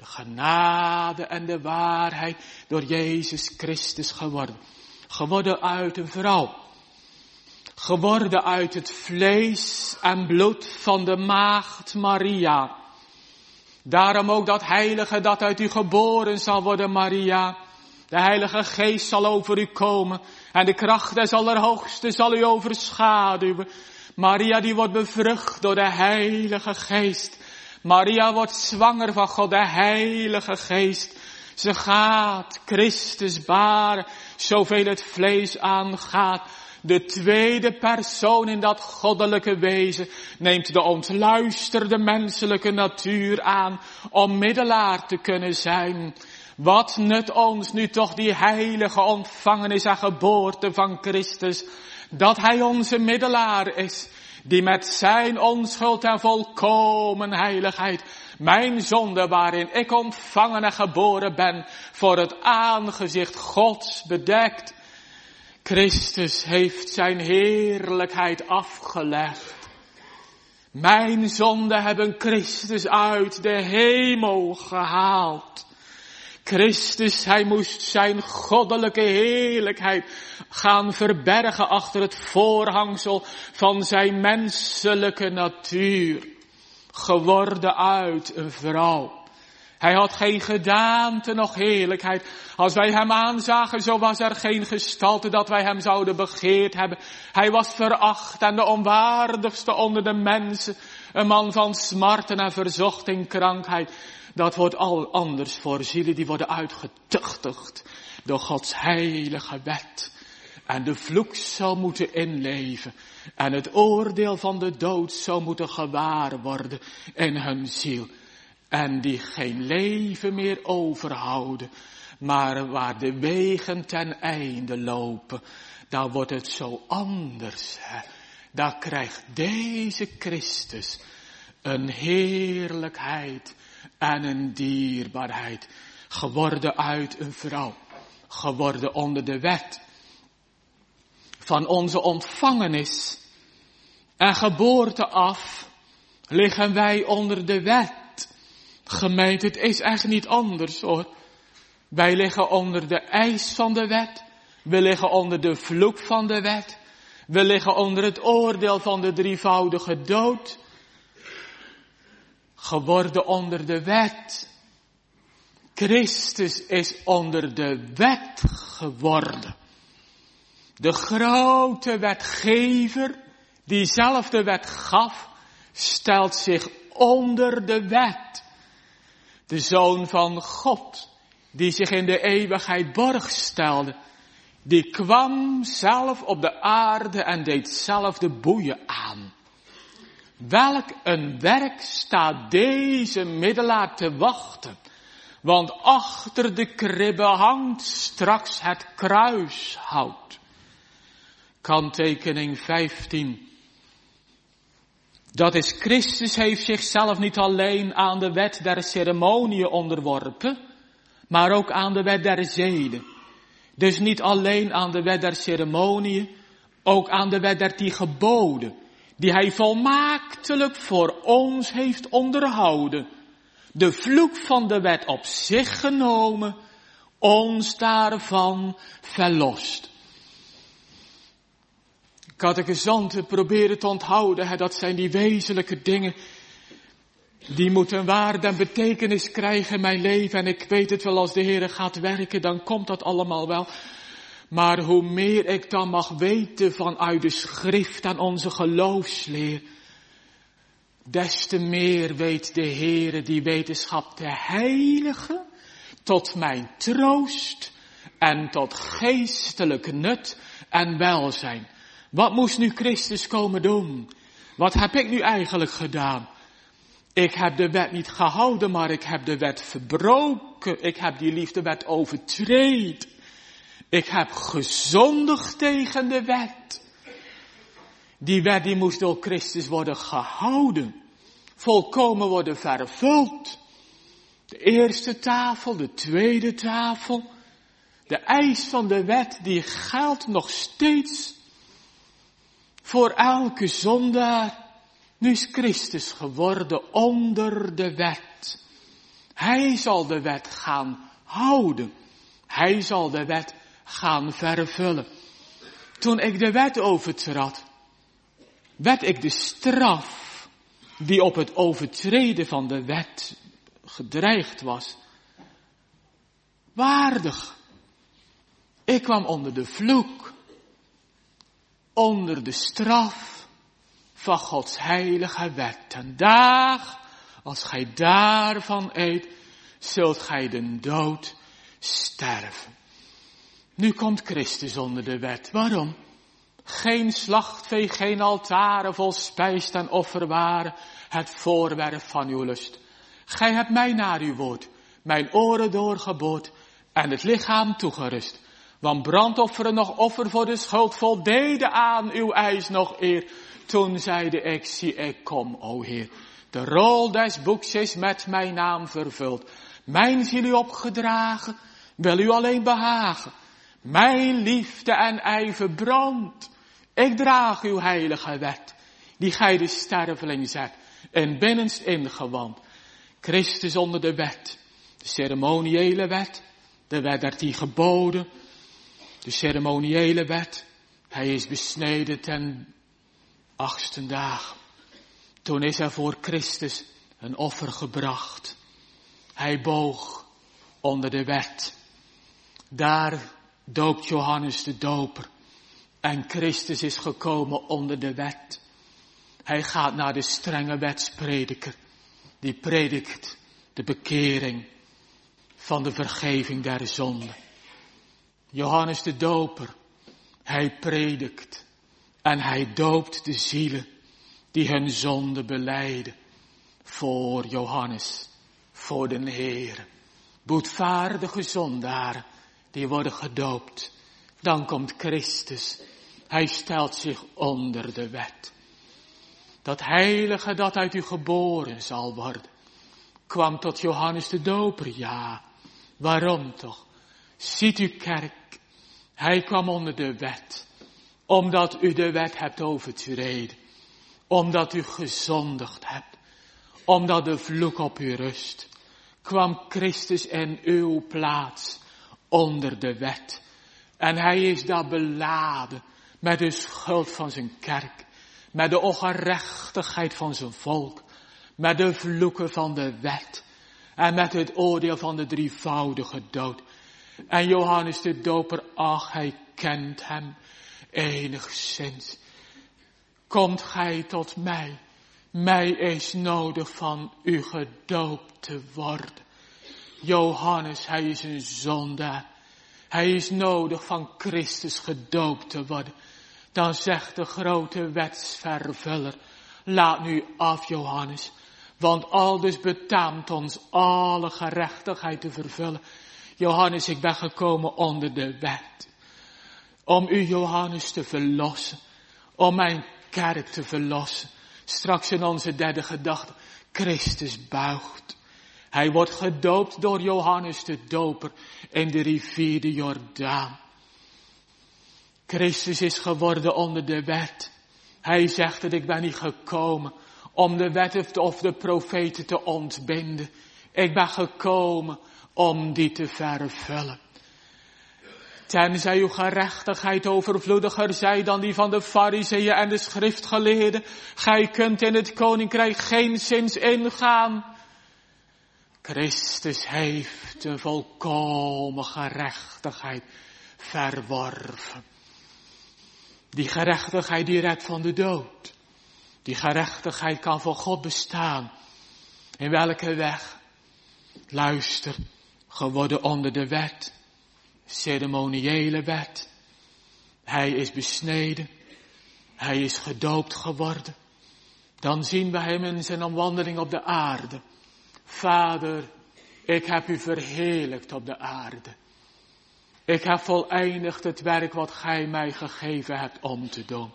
de genade en de waarheid door Jezus Christus geworden. Geworden uit een vrouw. Geworden uit het vlees en bloed van de maagd Maria. Daarom ook dat heilige dat uit u geboren zal worden, Maria. De Heilige Geest zal over u komen en de kracht des Allerhoogste zal u overschaduwen. Maria die wordt bevrucht door de Heilige Geest. Maria wordt zwanger van God, de Heilige Geest. Ze gaat Christus baren, zoveel het vlees aangaat. De tweede persoon in dat goddelijke wezen neemt de ontluisterde menselijke natuur aan om middelaar te kunnen zijn. Wat nut ons nu toch die heilige ontvangenis en geboorte van Christus, dat hij onze middelaar is, die met zijn onschuld en volkomen heiligheid mijn zonde waarin ik ontvangen en geboren ben voor het aangezicht Gods bedekt. Christus heeft zijn heerlijkheid afgelegd. Mijn zonden hebben Christus uit de hemel gehaald. Christus, hij moest zijn goddelijke heerlijkheid gaan verbergen achter het voorhangsel van zijn menselijke natuur. Geworden uit een vrouw. Hij had geen gedaante noch heerlijkheid. Als wij hem aanzagen, zo was er geen gestalte dat wij hem zouden begeerd hebben. Hij was veracht en de onwaardigste onder de mensen. Een man van smarten en verzocht in krankheid. Dat wordt al anders voor zielen die worden uitgetuchtigd door Gods heilige wet. En de vloek zal moeten inleven. En het oordeel van de dood zou moeten gewaar worden in hun ziel. En die geen leven meer overhouden, maar waar de wegen ten einde lopen, daar wordt het zo anders. Hè? Daar krijgt deze Christus een heerlijkheid en een dierbaarheid, geworden uit een vrouw, geworden onder de wet. Van onze ontvangenis en geboorte af liggen wij onder de wet. Gemeente, het is echt niet anders hoor. Wij liggen onder de eis van de wet. We liggen onder de vloek van de wet. We liggen onder het oordeel van de drievoudige dood. Geworden onder de wet. Christus is onder de wet geworden. De grote wetgever, die zelf de wet gaf, stelt zich onder de wet. De Zoon van God, die zich in de eeuwigheid borg stelde, die kwam zelf op de aarde en deed zelf de boeien aan. Welk een werk staat deze middelaar te wachten, want achter de kribbe hangt straks het kruishout. Kanttekening vijftien. Dat is, Christus heeft zichzelf niet alleen aan de wet der ceremonieën onderworpen, maar ook aan de wet der zeden. Dus niet alleen aan de wet der ceremonieën, ook aan de wet der tien geboden, die hij volmaaktelijk voor ons heeft onderhouden. De vloek van de wet op zich genomen, ons daarvan verlost. Catechizanten proberen te onthouden, hè, dat zijn die wezenlijke dingen, die moeten waarde en betekenis krijgen in mijn leven. En ik weet het wel, als de Heer gaat werken, dan komt dat allemaal wel. Maar hoe meer ik dan mag weten vanuit de schrift en onze geloofsleer, des te meer weet de Heer die wetenschap te heiligen, tot mijn troost en tot geestelijk nut en welzijn. Wat moest nu Christus komen doen? Wat heb ik nu eigenlijk gedaan? Ik heb de wet niet gehouden, maar ik heb de wet verbroken. Ik heb die liefdewet overtreden. Ik heb gezondigd tegen de wet. Die wet die moest door Christus worden gehouden. Volkomen worden vervuld. De eerste tafel, de tweede tafel. De eis van de wet die geldt nog steeds voor elke zondaar. Nu is Christus geworden onder de wet. Hij zal de wet gaan houden. Hij zal de wet gaan vervullen. Toen ik de wet overtrad, werd ik de straf die op het overtreden van de wet gedreigd was, waardig. Ik kwam onder de vloek, onder de straf van Gods heilige wet. En dag, als gij daarvan eet, zult gij de dood sterven. Nu komt Christus onder de wet. Waarom? Geen slachtvee, geen altaren vol spijs en offerwaren, het voorwerp van uw lust. Gij hebt mij naar uw woord, mijn oren doorgeboord en het lichaam toegerust. Want brandofferen nog offer voor de schuld voldeden aan uw eis nog eer. Toen zeide ik, zie ik kom, o Heer. De rol des boeks is met mijn naam vervuld. Mijn ziel u opgedragen, wil u alleen behagen. Mijn liefde en ijver brandt. Ik draag uw heilige wet, die gij de sterveling zet, in binnenst ingewand. Christus onder de wet, de ceremoniële wet, de wet der tien geboden, de ceremoniële wet. Hij is besneden ten achtste dag. Toen is er voor Christus een offer gebracht. Hij boog onder de wet. Daar doopt Johannes de Doper. En Christus is gekomen onder de wet. Hij gaat naar de strenge wetsprediker. Die predikt de bekering van de vergeving der zonde. Johannes de Doper. Hij predikt. En hij doopt de zielen die hun zonde belijden. Voor Johannes. Voor de Heer. Boetvaardige zondaren. Die worden gedoopt. Dan komt Christus. Hij stelt zich onder de wet. Dat heilige dat uit u geboren zal worden. Kwam tot Johannes de Doper, ja. Waarom toch? Ziet u kerk. Hij kwam onder de wet. Omdat u de wet hebt overtreden. Omdat u gezondigd hebt. Omdat de vloek op u rust. Kwam Christus in uw plaats. Onder de wet. En hij is daar beladen met de schuld van zijn kerk. Met de ongerechtigheid van zijn volk. Met de vloeken van de wet. En met het oordeel van de drievoudige dood. En Johannes de Doper, ach, hij kent hem enigszins. Komt gij tot mij. Mij is nodig van u gedoopt te worden. Johannes, hij is een zondaar. Hij is nodig van Christus gedoopt te worden. Dan zegt de grote wetsvervuller, laat nu af Johannes, want aldus betaamt ons alle gerechtigheid te vervullen. Johannes, ik ben gekomen onder de wet. Om u Johannes te verlossen, om mijn kerk te verlossen. Straks in onze derde gedachte, Christus buigt. Hij wordt gedoopt door Johannes de Doper in de rivier de Jordaan. Christus is geworden onder de wet. Hij zegt dat ik ben niet gekomen om de wet of de profeten te ontbinden. Ik ben gekomen om die te vervullen. Tenzij uw gerechtigheid overvloediger zij dan die van de Farizeeën en de schriftgeleerden. Gij kunt in het koninkrijk geen zins ingaan. Christus heeft de volkomen gerechtigheid verworven. Die gerechtigheid die redt van de dood. Die gerechtigheid kan voor God bestaan. In welke weg? Luister, geworden onder de wet. Ceremoniële wet. Hij is besneden. Hij is gedoopt geworden. Dan zien we hem in zijn omwandeling op de aarde. Vader, ik heb u verheerlijkt op de aarde. Ik heb voleindigd het werk wat gij mij gegeven hebt om te doen.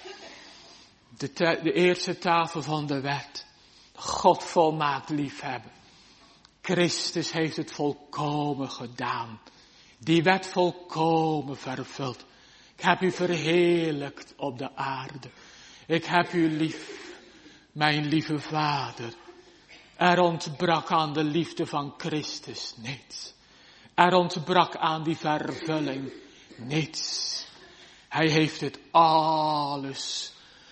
De, te, de eerste tafel van de wet. God volmaakt liefhebben. Christus heeft het volkomen gedaan. Die wet volkomen vervuld. Ik heb u verheerlijkt op de aarde. Ik heb u lief, mijn lieve Vader. Er ontbrak aan de liefde van Christus niets. Er ontbrak aan die vervulling niets. Hij heeft het alles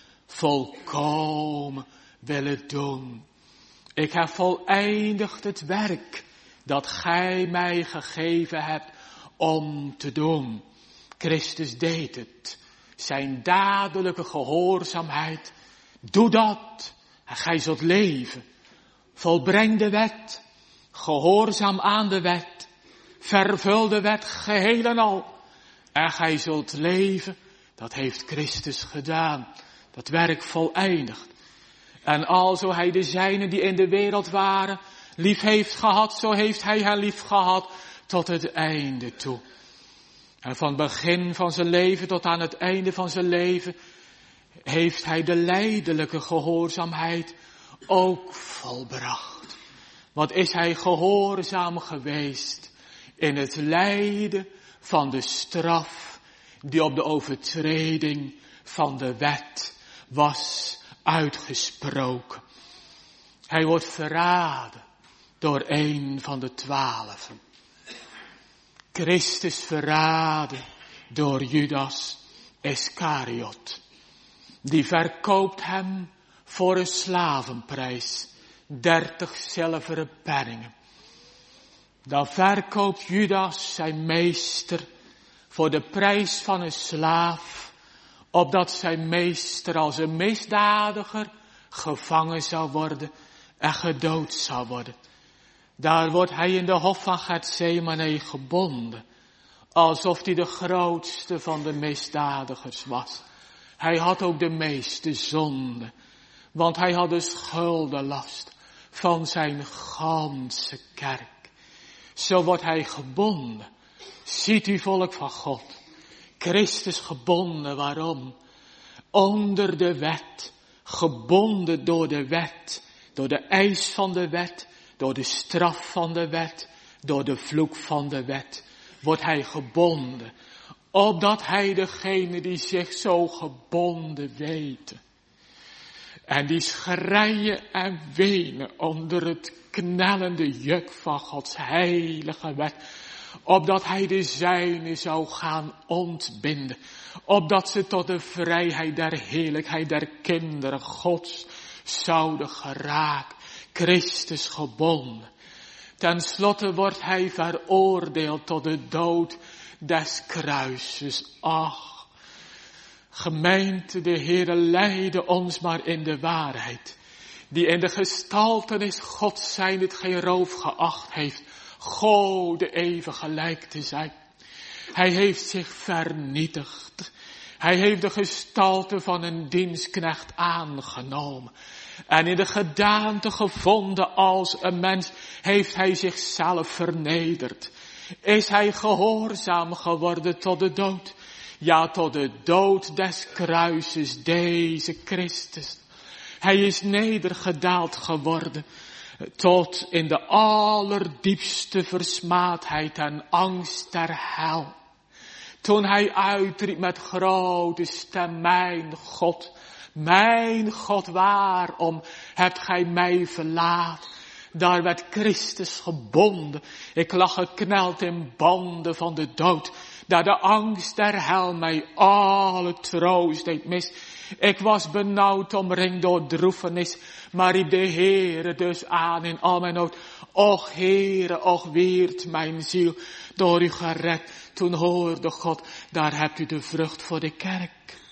volkomen willen doen. Ik heb voleindigd het werk dat gij mij gegeven hebt om te doen. Christus deed het. Zijn dadelijke gehoorzaamheid. Doe dat en gij zult leven. Volbreng de wet. Gehoorzaam aan de wet. Vervul de wet geheel en al. En gij zult leven. Dat heeft Christus gedaan. Dat werk voleindigd. En alzo hij de zijnen die in de wereld waren lief heeft gehad, zo heeft hij hen lief gehad tot het einde toe. En van het begin van zijn leven tot aan het einde van zijn leven heeft hij de lijdelijke gehoorzaamheid ook volbracht. Wat is hij gehoorzaam geweest in het lijden van de straf die op de overtreding van de wet was uitgesproken. Hij wordt verraden door een van de twaalfen. Christus verraden door Judas Iscariot. Die verkoopt hem voor een slavenprijs. Dertig zilveren penningen. Dan verkoopt Judas zijn meester voor de prijs van een slaaf. Opdat zijn meester als een misdadiger gevangen zou worden en gedood zou worden. Daar wordt hij in de hof van Gethsemane gebonden. Alsof hij de grootste van de misdadigers was. Hij had ook de meeste zonde. Want hij had de schuldenlast van zijn ganse kerk. Zo wordt hij gebonden. Ziet u volk van God. Christus gebonden, waarom? Onder de wet. Gebonden door de wet. Door de eis van de wet. Door de straf van de wet. Door de vloek van de wet. Wordt hij gebonden. Opdat hij degene die zich zo gebonden weten. En die schreien en wenen onder het knellende juk van Gods heilige wet. Opdat hij de zijne zou gaan ontbinden. Opdat ze tot de vrijheid der heerlijkheid der kinderen Gods zouden geraken. Christus gebonden. Ten slotte wordt hij veroordeeld tot de dood des kruises. Ach, gemeente, de Heere leidde ons maar in de waarheid. Die in de gestaltenis Gods zijn het geen roof geacht heeft. Gode even gelijk te zijn. Hij heeft zich vernietigd. Hij heeft de gestalte van een dienstknecht aangenomen. En in de gedaante gevonden als een mens heeft hij zichzelf vernederd. Is hij gehoorzaam geworden tot de dood. Ja, tot de dood des kruises, deze Christus. Hij is nedergedaald geworden. Tot in de allerdiepste versmaadheid en angst der hel. Toen hij uitriep met grote stem, mijn God, mijn God, waarom hebt gij mij verlaten? Daar werd Christus gebonden. Ik lag gekneld in banden van de dood. Daar de angst der hel mij alle troost deed mis. Ik was benauwd, omringd door droefenis, maar riep de Heere dus aan in al mijn nood. Och Heere, och weert mijn ziel door u gered. Toen hoorde God, daar hebt u de vrucht voor de kerk.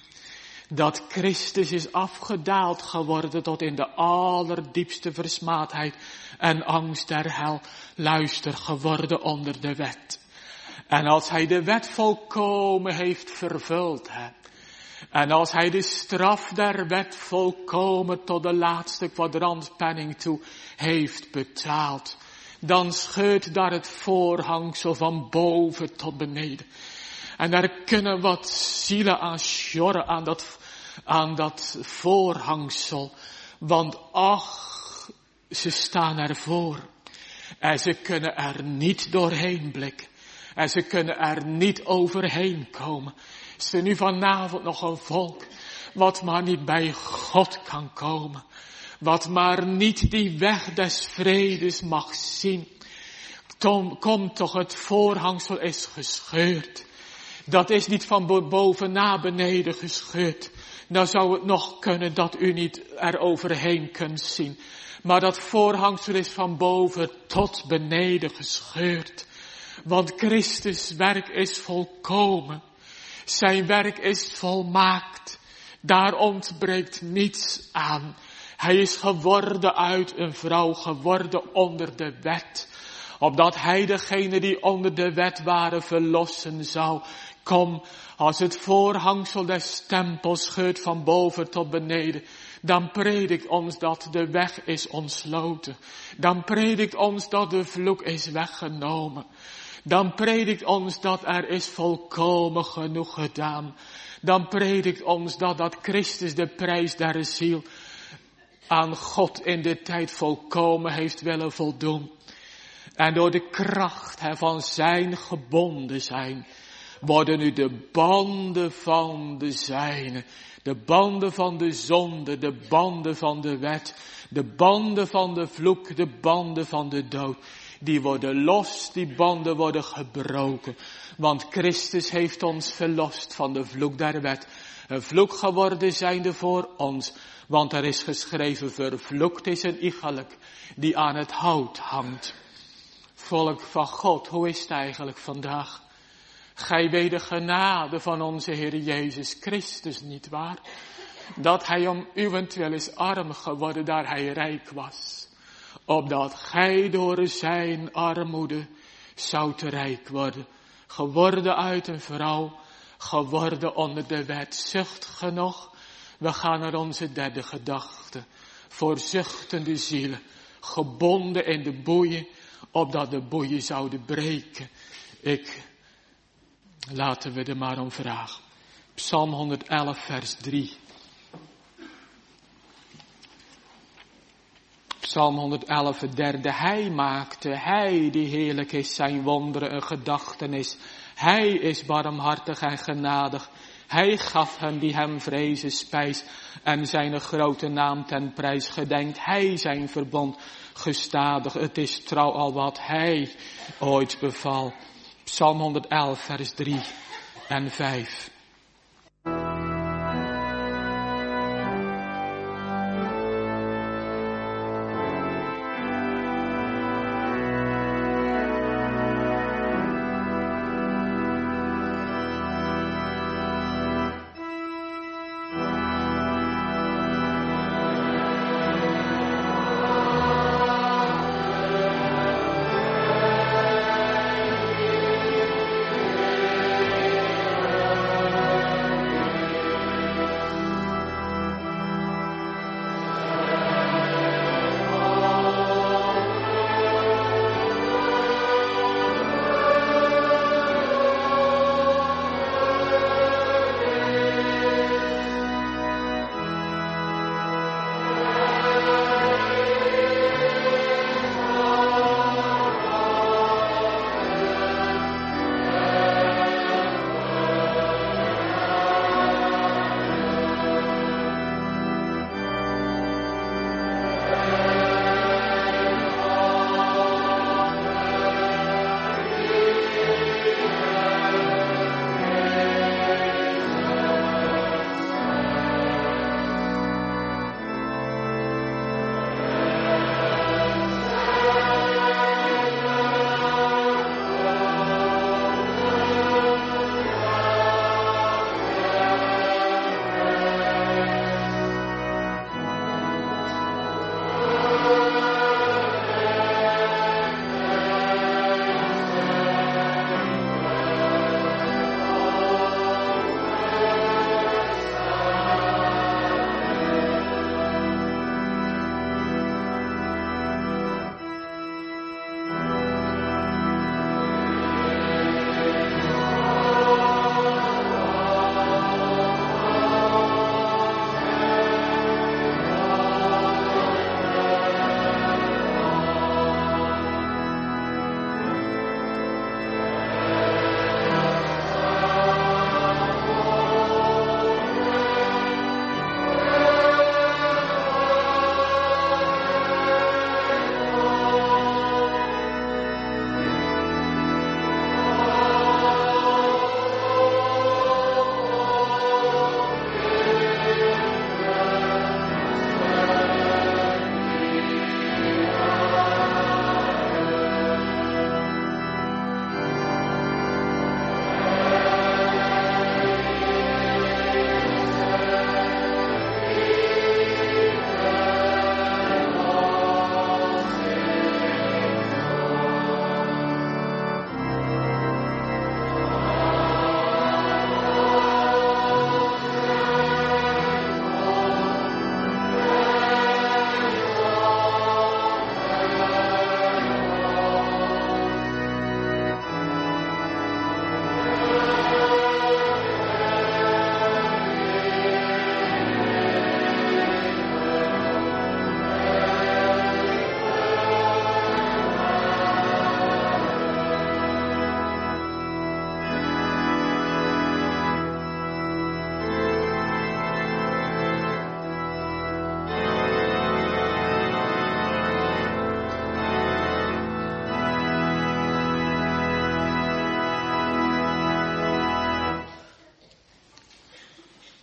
Dat Christus is afgedaald geworden tot in de allerdiepste versmaadheid en angst der hel, luister geworden onder de wet. En als hij de wet volkomen heeft vervuld, hè, en als hij de straf der wet volkomen tot de laatste kwadrantpenning toe heeft betaald, dan scheurt daar het voorhangsel van boven tot beneden. En daar kunnen wat zielen aan sjorren aan dat, aan dat voorhangsel. Want ach, ze staan ervoor. En ze kunnen er niet doorheen blikken. En ze kunnen er niet overheen komen. Is er nu vanavond nog een volk wat maar niet bij God kan komen. wat maar niet die weg des vredes mag zien. Tom, kom toch, het voorhangsel is gescheurd. Dat is niet van boven naar beneden gescheurd. Nou zou het nog kunnen dat u niet er overheen kunt zien. Maar dat voorhangsel is van boven tot beneden gescheurd. Want Christus' werk is volkomen. Zijn werk is volmaakt. Daar ontbreekt niets aan. Hij is geworden uit een vrouw, geworden onder de wet. Opdat hij degene die onder de wet waren verlossen zou. Kom, als het voorhangsel des tempels scheurt van boven tot beneden, dan predikt ons dat de weg is ontsloten. Dan predikt ons dat de vloek is weggenomen. Dan predikt ons dat er is volkomen genoeg gedaan. Dan predikt ons dat dat Christus de prijs der ziel aan God in de tijd volkomen heeft willen voldoen. En door de kracht hè, van zijn gebonden zijn, worden nu de banden van de zijne, de banden van de zonde, de banden van de wet, de banden van de vloek, de banden van de dood, die worden los, die banden worden gebroken. Want Christus heeft ons verlost van de vloek der wet. Een vloek geworden zijnde voor ons. Want er is geschreven, vervloekt is een iegelijk die aan het hout hangt. Volk van God, hoe is het eigenlijk vandaag? Gij weet de genade van onze Heer Jezus Christus, niet waar? Dat hij om uwentwil is arm geworden, daar hij rijk was. Opdat gij door zijn armoede zou te rijk worden. Geworden uit een vrouw, geworden onder de wet. Zucht genoeg, we gaan naar onze derde gedachte. Voor zuchtende zielen, gebonden in de boeien, opdat de boeien zouden breken. Ik, laten we er maar om vragen. Psalm honderdelf vers drie. Psalm honderdelf, het derde. Hij maakte, hij die heerlijk is, zijn wonderen een gedachtenis. Hij is barmhartig en genadig. Hij gaf hem die hem vrezen spijs en zijn grote naam ten prijs gedenkt. Hij zijn verbond gestadig. Het is trouw al wat hij ooit beval. Psalm honderdelf vers drie en vijf.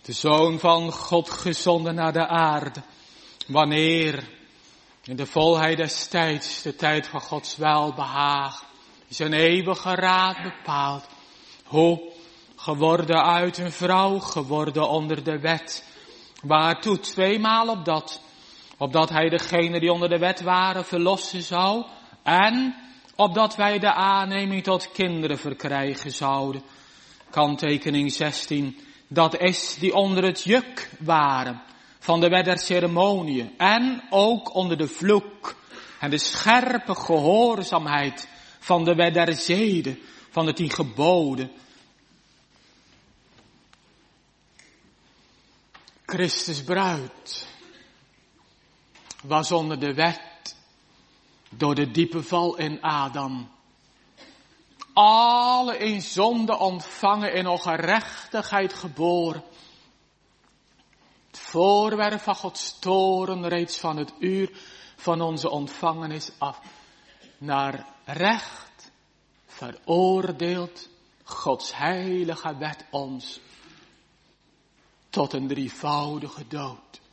De Zoon van God gezonden naar de aarde. Wanneer in de volheid des tijds, de tijd van Gods welbehagen, zijn eeuwige raad bepaalt. Hoe geworden uit een vrouw, geworden onder de wet. Waartoe tweemaal op dat, opdat hij degene die onder de wet waren verlossen zou. En opdat wij de aanneming tot kinderen verkrijgen zouden. Kanttekening zestien. Dat is die onder het juk waren van de wet der ceremoniën. En ook onder de vloek en de scherpe gehoorzaamheid van de wet der zeden, van de tien geboden. Christus bruid was onder de wet door de diepe val in Adam. Alle in zonde ontvangen, in ongerechtigheid geboren. Het voorwerp van Gods toorn reeds van het uur van onze ontvangenis af. Naar recht veroordeelt Gods heilige wet ons tot een drievoudige dood.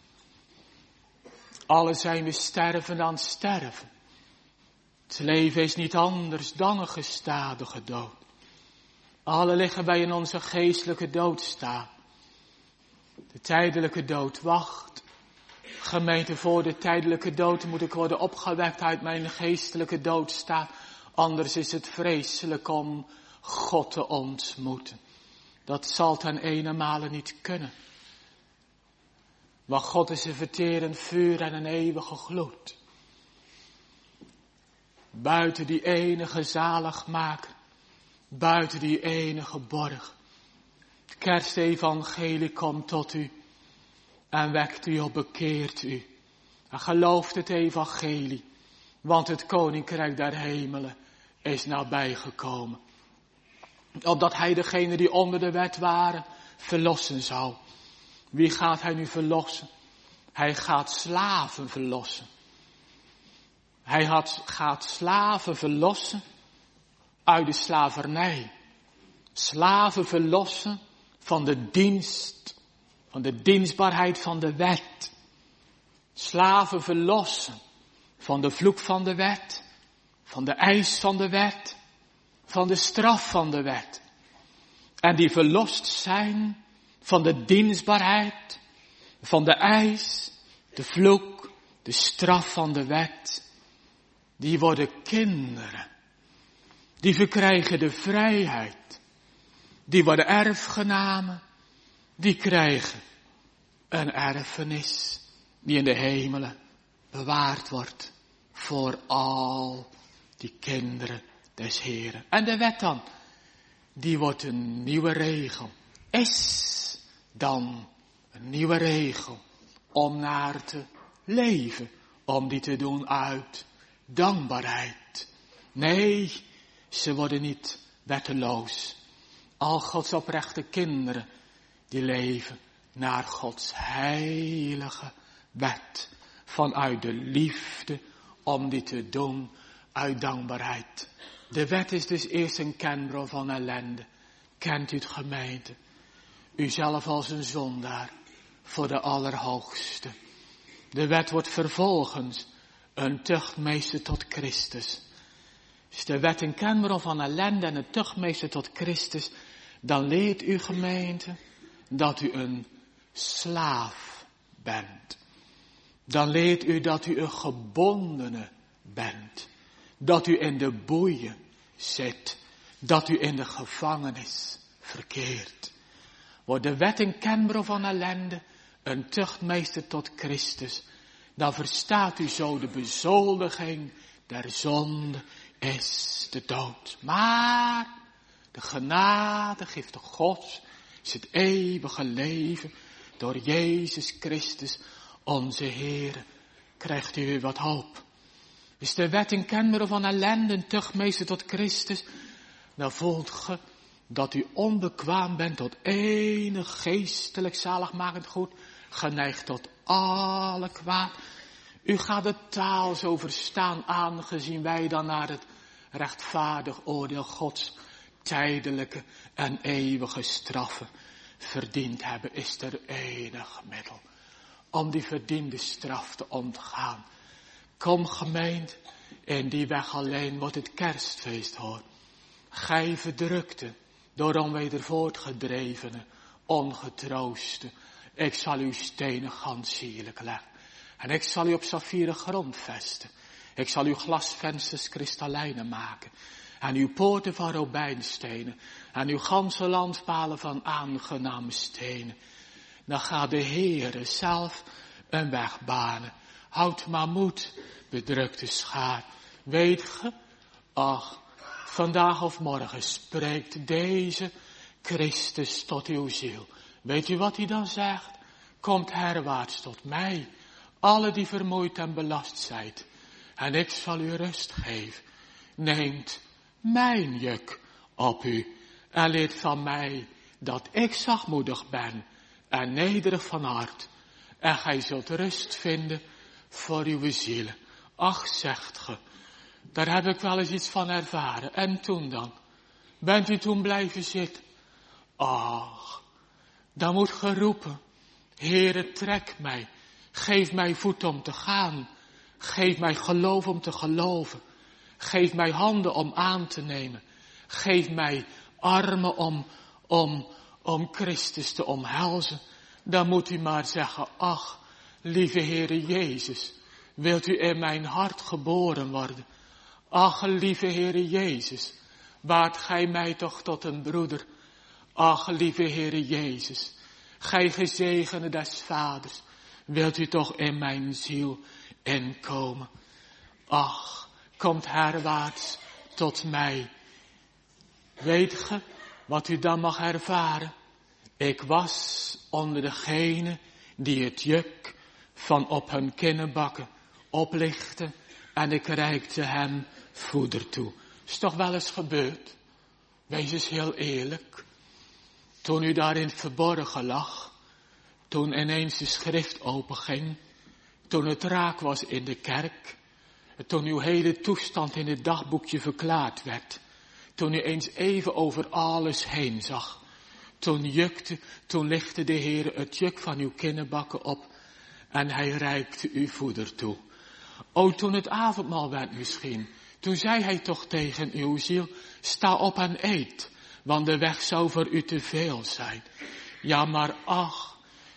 Alle zijn we sterven aan sterven. Het leven is niet anders dan een gestadige dood. Alle liggen wij in onze geestelijke doodstaat. De tijdelijke dood wacht. Gemeente, voor de tijdelijke dood moet ik worden opgewekt uit mijn geestelijke doodstaat. Anders is het vreselijk om God te ontmoeten. Dat zal ten ene niet kunnen. Maar God is een verterend vuur en een eeuwige gloed. Buiten die enige zaligmaker, buiten die enige borg. Het kerstevangelie komt tot u en wekt u op, bekeert u. En gelooft het evangelie, want het koninkrijk der hemelen is nabijgekomen. Opdat hij degene die onder de wet waren, verlossen zou. Wie gaat hij nu verlossen? Hij gaat slaven verlossen. Hij had, gaat slaven verlossen uit de slavernij. Slaven verlossen van de dienst, van de dienstbaarheid van de wet. Slaven verlossen van de vloek van de wet, van de eis van de wet, van de straf van de wet. En die verlost zijn van de dienstbaarheid, van de eis, de vloek, de straf van de wet. Die worden kinderen. Die verkrijgen de vrijheid. Die worden erfgenamen. Die krijgen een erfenis die in de hemelen bewaard wordt voor al die kinderen des Heren. En de wet dan, die wordt een nieuwe regel. Is dan een nieuwe regel om naar te leven. Om die te doen uit dankbaarheid. Nee, ze worden niet wetteloos. Al Gods oprechte kinderen, die leven naar Gods heilige wet. Vanuit de liefde om die te doen uit dankbaarheid. De wet is dus eerst een kenbron van ellende. Kent u het, gemeente? Uzelf als een zondaar voor de Allerhoogste. De wet wordt vervolgens een tuchtmeester tot Christus. Is de wet een kenbron van ellende en een tuchtmeester tot Christus, dan leert u, gemeente, dat u een slaaf bent. Dan leert u dat u een gebondene bent. Dat u in de boeien zit. Dat u in de gevangenis verkeert. Wordt de wet een kenbron van ellende, een tuchtmeester tot Christus, dan verstaat u zo de bezoldiging der zonde is de dood. Maar de genade gift de Gods is het eeuwige leven door Jezus Christus onze Heer. Krijgt u weer wat hoop. Is de wet een kenmerk van ellende, een tuchtmeester tot Christus, dan voelt ge dat u onbekwaam bent tot enig geestelijk zaligmakend goed, geneigd tot alle kwaad. U gaat de taal zo verstaan, aangezien wij dan naar het rechtvaardig oordeel Gods tijdelijke en eeuwige straffen verdiend hebben, is er enig middel om die verdiende straf te ontgaan. Kom gemeente, in die weg alleen wordt het kerstfeest hoor. Gij verdrukte, door onweder voortgedrevene, ongetrooste. Ik zal uw stenen gans sierlijk leggen. En ik zal u op saffieren grond vesten. Ik zal uw glasvensters kristallijnen maken. En uw poorten van robijnstenen. En uw ganse landpalen van aangename stenen. Dan gaat de Heere zelf een weg banen. Houd maar moed, bedrukte schaar. Weet ge, ach, vandaag of morgen spreekt deze Christus tot uw ziel. Weet u wat hij dan zegt? Komt herwaarts tot mij, alle die vermoeid en belast zijt. En ik zal u rust geven. Neemt mijn juk op u en leert van mij dat ik zachtmoedig ben en nederig van hart. En gij zult rust vinden voor uw zielen. Ach, zegt ge, daar heb ik wel eens iets van ervaren. En toen dan? Bent u toen blijven zitten? Ach, dan moet ge roepen. Heere, trek mij. Geef mij voet om te gaan. Geef mij geloof om te geloven. Geef mij handen om aan te nemen. Geef mij armen om, om, om Christus te omhelzen. Dan moet u maar zeggen, ach, lieve Heere Jezus, wilt u in mijn hart geboren worden? Ach, lieve Heere Jezus, waart gij mij toch tot een broeder? Ach, lieve Heere Jezus, gij gezegende des vaders, wilt u toch in mijn ziel inkomen? Ach, komt herwaarts tot mij. Weet ge wat u dan mag ervaren? Ik was onder degenen die het juk van op hun kinnenbakken oplichten en ik reikte hem voeder toe. Is toch wel eens gebeurd? Wees eens heel eerlijk. Toen u daar in het verborgen lag, toen ineens de schrift openging, toen het raak was in de kerk, toen uw hele toestand in het dagboekje verklaard werd, toen u eens even over alles heen zag, toen jukte, toen lichtte de Heer het juk van uw kinnenbakken op en hij reikte u voeder toe. O, toen het avondmaal werd misschien, toen zei hij toch tegen uw ziel, sta op en eet, want de weg zou voor u te veel zijn. Ja, maar ach,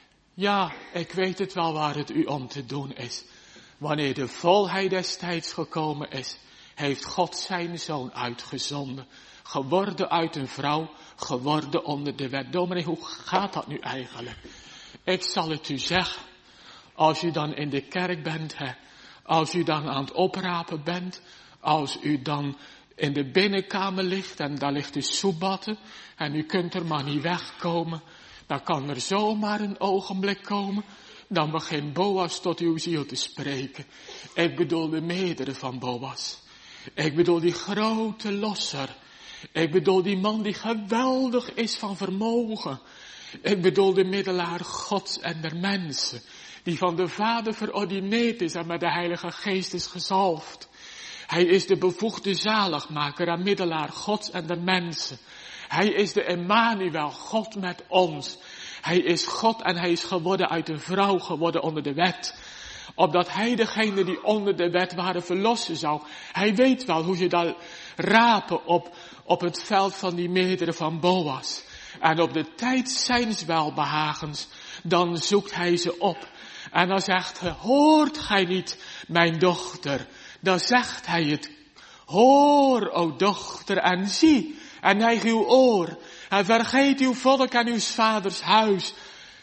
ja, ik weet het wel waar het u om te doen is. Wanneer de volheid des tijds gekomen is, heeft God zijn zoon uitgezonden, geworden uit een vrouw, geworden onder de wet. Dominee, hoe gaat dat nu eigenlijk? Ik zal het u zeggen, als u dan in de kerk bent, hè, als u dan aan het oprapen bent, als u dan in de binnenkamer ligt en daar ligt de soebatten en u kunt er maar niet wegkomen, dan kan er zomaar een ogenblik komen, dan begint Boas tot uw ziel te spreken. Ik bedoel de meerdere van Boas. Ik bedoel die grote losser. Ik bedoel die man die geweldig is van vermogen. Ik bedoel de middelaar Gods en der mensen, die van de Vader verordineerd is en met de Heilige Geest is gezalfd. Hij is de bevoegde zaligmaker en middelaar Gods en der mensen. Hij is de Emmanuel, God met ons. Hij is God en hij is geworden uit een vrouw, geworden onder de wet. Opdat hij degene die onder de wet waren verlossen zou. Hij weet wel hoe je dat rapen op, op het veld van die meerdere van Boas. En op de tijd zijns welbehagens, dan zoekt hij ze op. En dan zegt hij, hoort gij niet, mijn dochter? Dan zegt hij het, hoor, o dochter, en zie, en neig uw oor, en vergeet uw volk en uw vaders huis.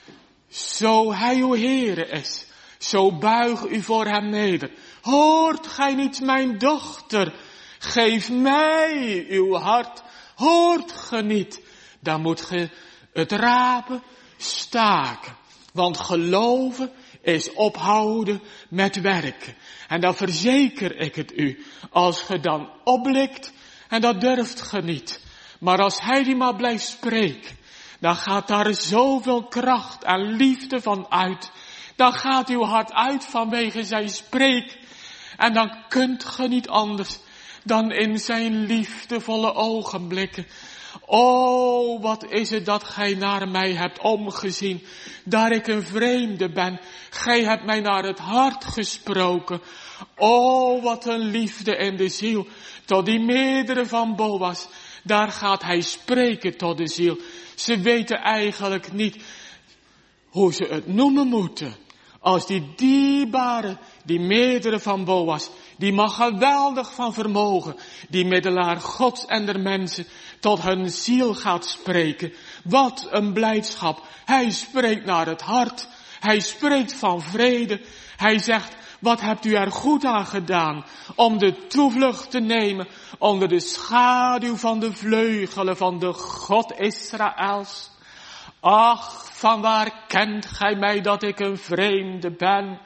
Zo hij uw Heere is, zo buig u voor hem neder. Hoort gij niet, mijn dochter? Geef mij uw hart. Hoort ge niet? Dan moet ge het rapen staken. Want geloven is ophouden met werken. En dan verzeker ik het u, als ge dan opblikt, en dat durft ge niet. Maar als hij die maar blijft spreken, dan gaat daar zoveel kracht en liefde van uit. Dan gaat uw hart uit vanwege zijn spreek. En dan kunt ge niet anders dan in zijn liefdevolle ogenblikken O, wat is het dat gij naar mij hebt omgezien, daar ik een vreemde ben. Gij hebt mij naar het hart gesproken. O, wat een liefde in de ziel, tot die meerdere van Boas. Daar gaat hij spreken tot de ziel. Ze weten eigenlijk niet hoe ze het noemen moeten. Als die dierbare, die meerdere van Boas, die mag geweldig van vermogen, die middelaar Gods en der mensen, tot hun ziel gaat spreken. Wat een blijdschap. Hij spreekt naar het hart. Hij spreekt van vrede. Hij zegt, wat hebt u er goed aan gedaan om de toevlucht te nemen onder de schaduw van de vleugelen van de God Israëls. Ach, vanwaar kent gij mij dat ik een vreemde ben?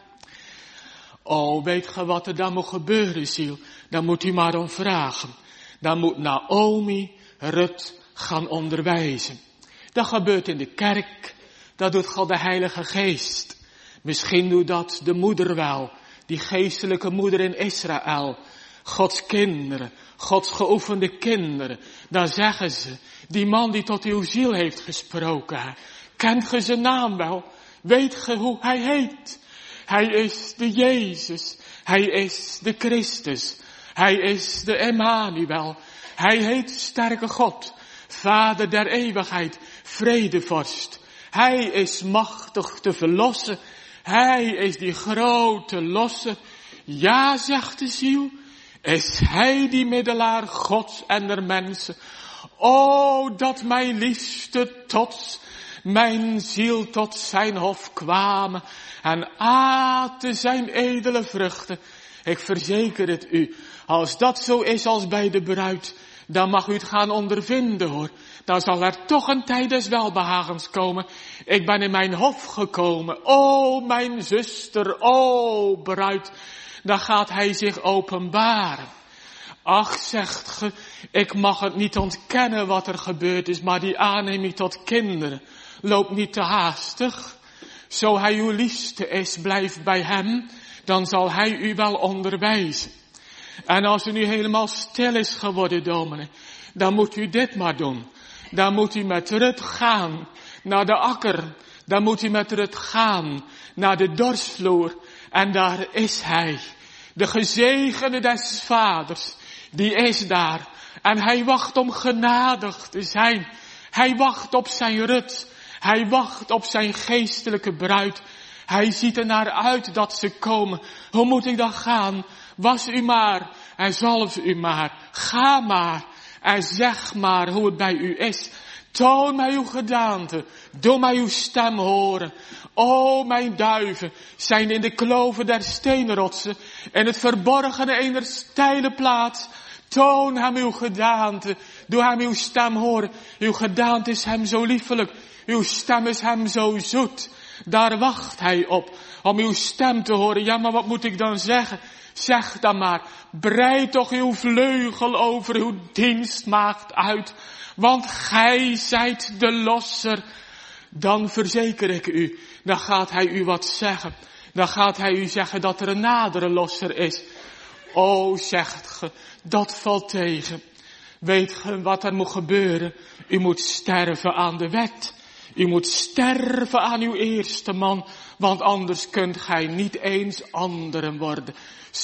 Oh, weet ge wat er dan moet gebeuren, ziel? Dan moet u maar om vragen. Dan moet Naomi Rut gaan onderwijzen. Dat gebeurt in de kerk. Dat doet God de Heilige Geest. Misschien doet dat de moeder wel. Die geestelijke moeder in Israël. Gods kinderen. Gods geoefende kinderen. Dan zeggen ze. Die man die tot uw ziel heeft gesproken. Kent ge zijn naam wel? Weet ge hoe hij heet? Hij is de Jezus. Hij is de Christus. Hij is de Emmanuel. Hij heet sterke God. Vader der eeuwigheid. Vredevorst. Hij is machtig te verlossen. Hij is die grote losser. Ja, zegt de ziel. Is hij die middelaar Gods en der mensen. O, dat mijn liefste tots, mijn ziel tot zijn hof kwamen en aten zijn edele vruchten. Ik verzeker het u, als dat zo is als bij de bruid, dan mag u het gaan ondervinden hoor. Dan zal er toch een tijd des welbehagens komen. Ik ben in mijn hof gekomen, o mijn zuster, o bruid, dan gaat hij zich openbaren. Ach, zegt ge, ik mag het niet ontkennen wat er gebeurd is, maar die aanneming tot kinderen, loop niet te haastig. Zo hij uw liefste is, blijf bij hem, dan zal hij u wel onderwijzen. En als u nu helemaal stil is geworden, dominee, dan moet u dit maar doen. Dan moet u met Rut gaan naar de akker. Dan moet u met Rut gaan naar de dorsvloer. En daar is hij, de gezegende des vaders. Die is daar. En hij wacht om genadig te zijn. Hij wacht op zijn Rut. Hij wacht op zijn geestelijke bruid. Hij ziet er naar uit dat ze komen. Hoe moet ik dan gaan? Was u maar en zalf u maar. Ga maar en zeg maar hoe het bij u is. Toon mij uw gedaante. Doe mij uw stem horen. O, mijn duiven zijn in de kloven der steenrotsen. In het verborgene ener steile plaats. Toon hem uw gedaante. Doe hem uw stem horen. Uw gedaante is hem zo liefelijk. Uw stem is hem zo zoet. Daar wacht hij op. Om uw stem te horen. Ja, maar wat moet ik dan zeggen? Zeg dan maar. Breid toch uw vleugel over uw dienstmaagd uit. Want gij zijt de losser. Dan verzeker ik u. Dan gaat hij u wat zeggen. Dan gaat hij u zeggen dat er een nadere losser is. O, zegt ge, dat valt tegen. Weet ge wat er moet gebeuren? U moet sterven aan de wet. U moet sterven aan uw eerste man. Want anders kunt gij niet eens anderen worden.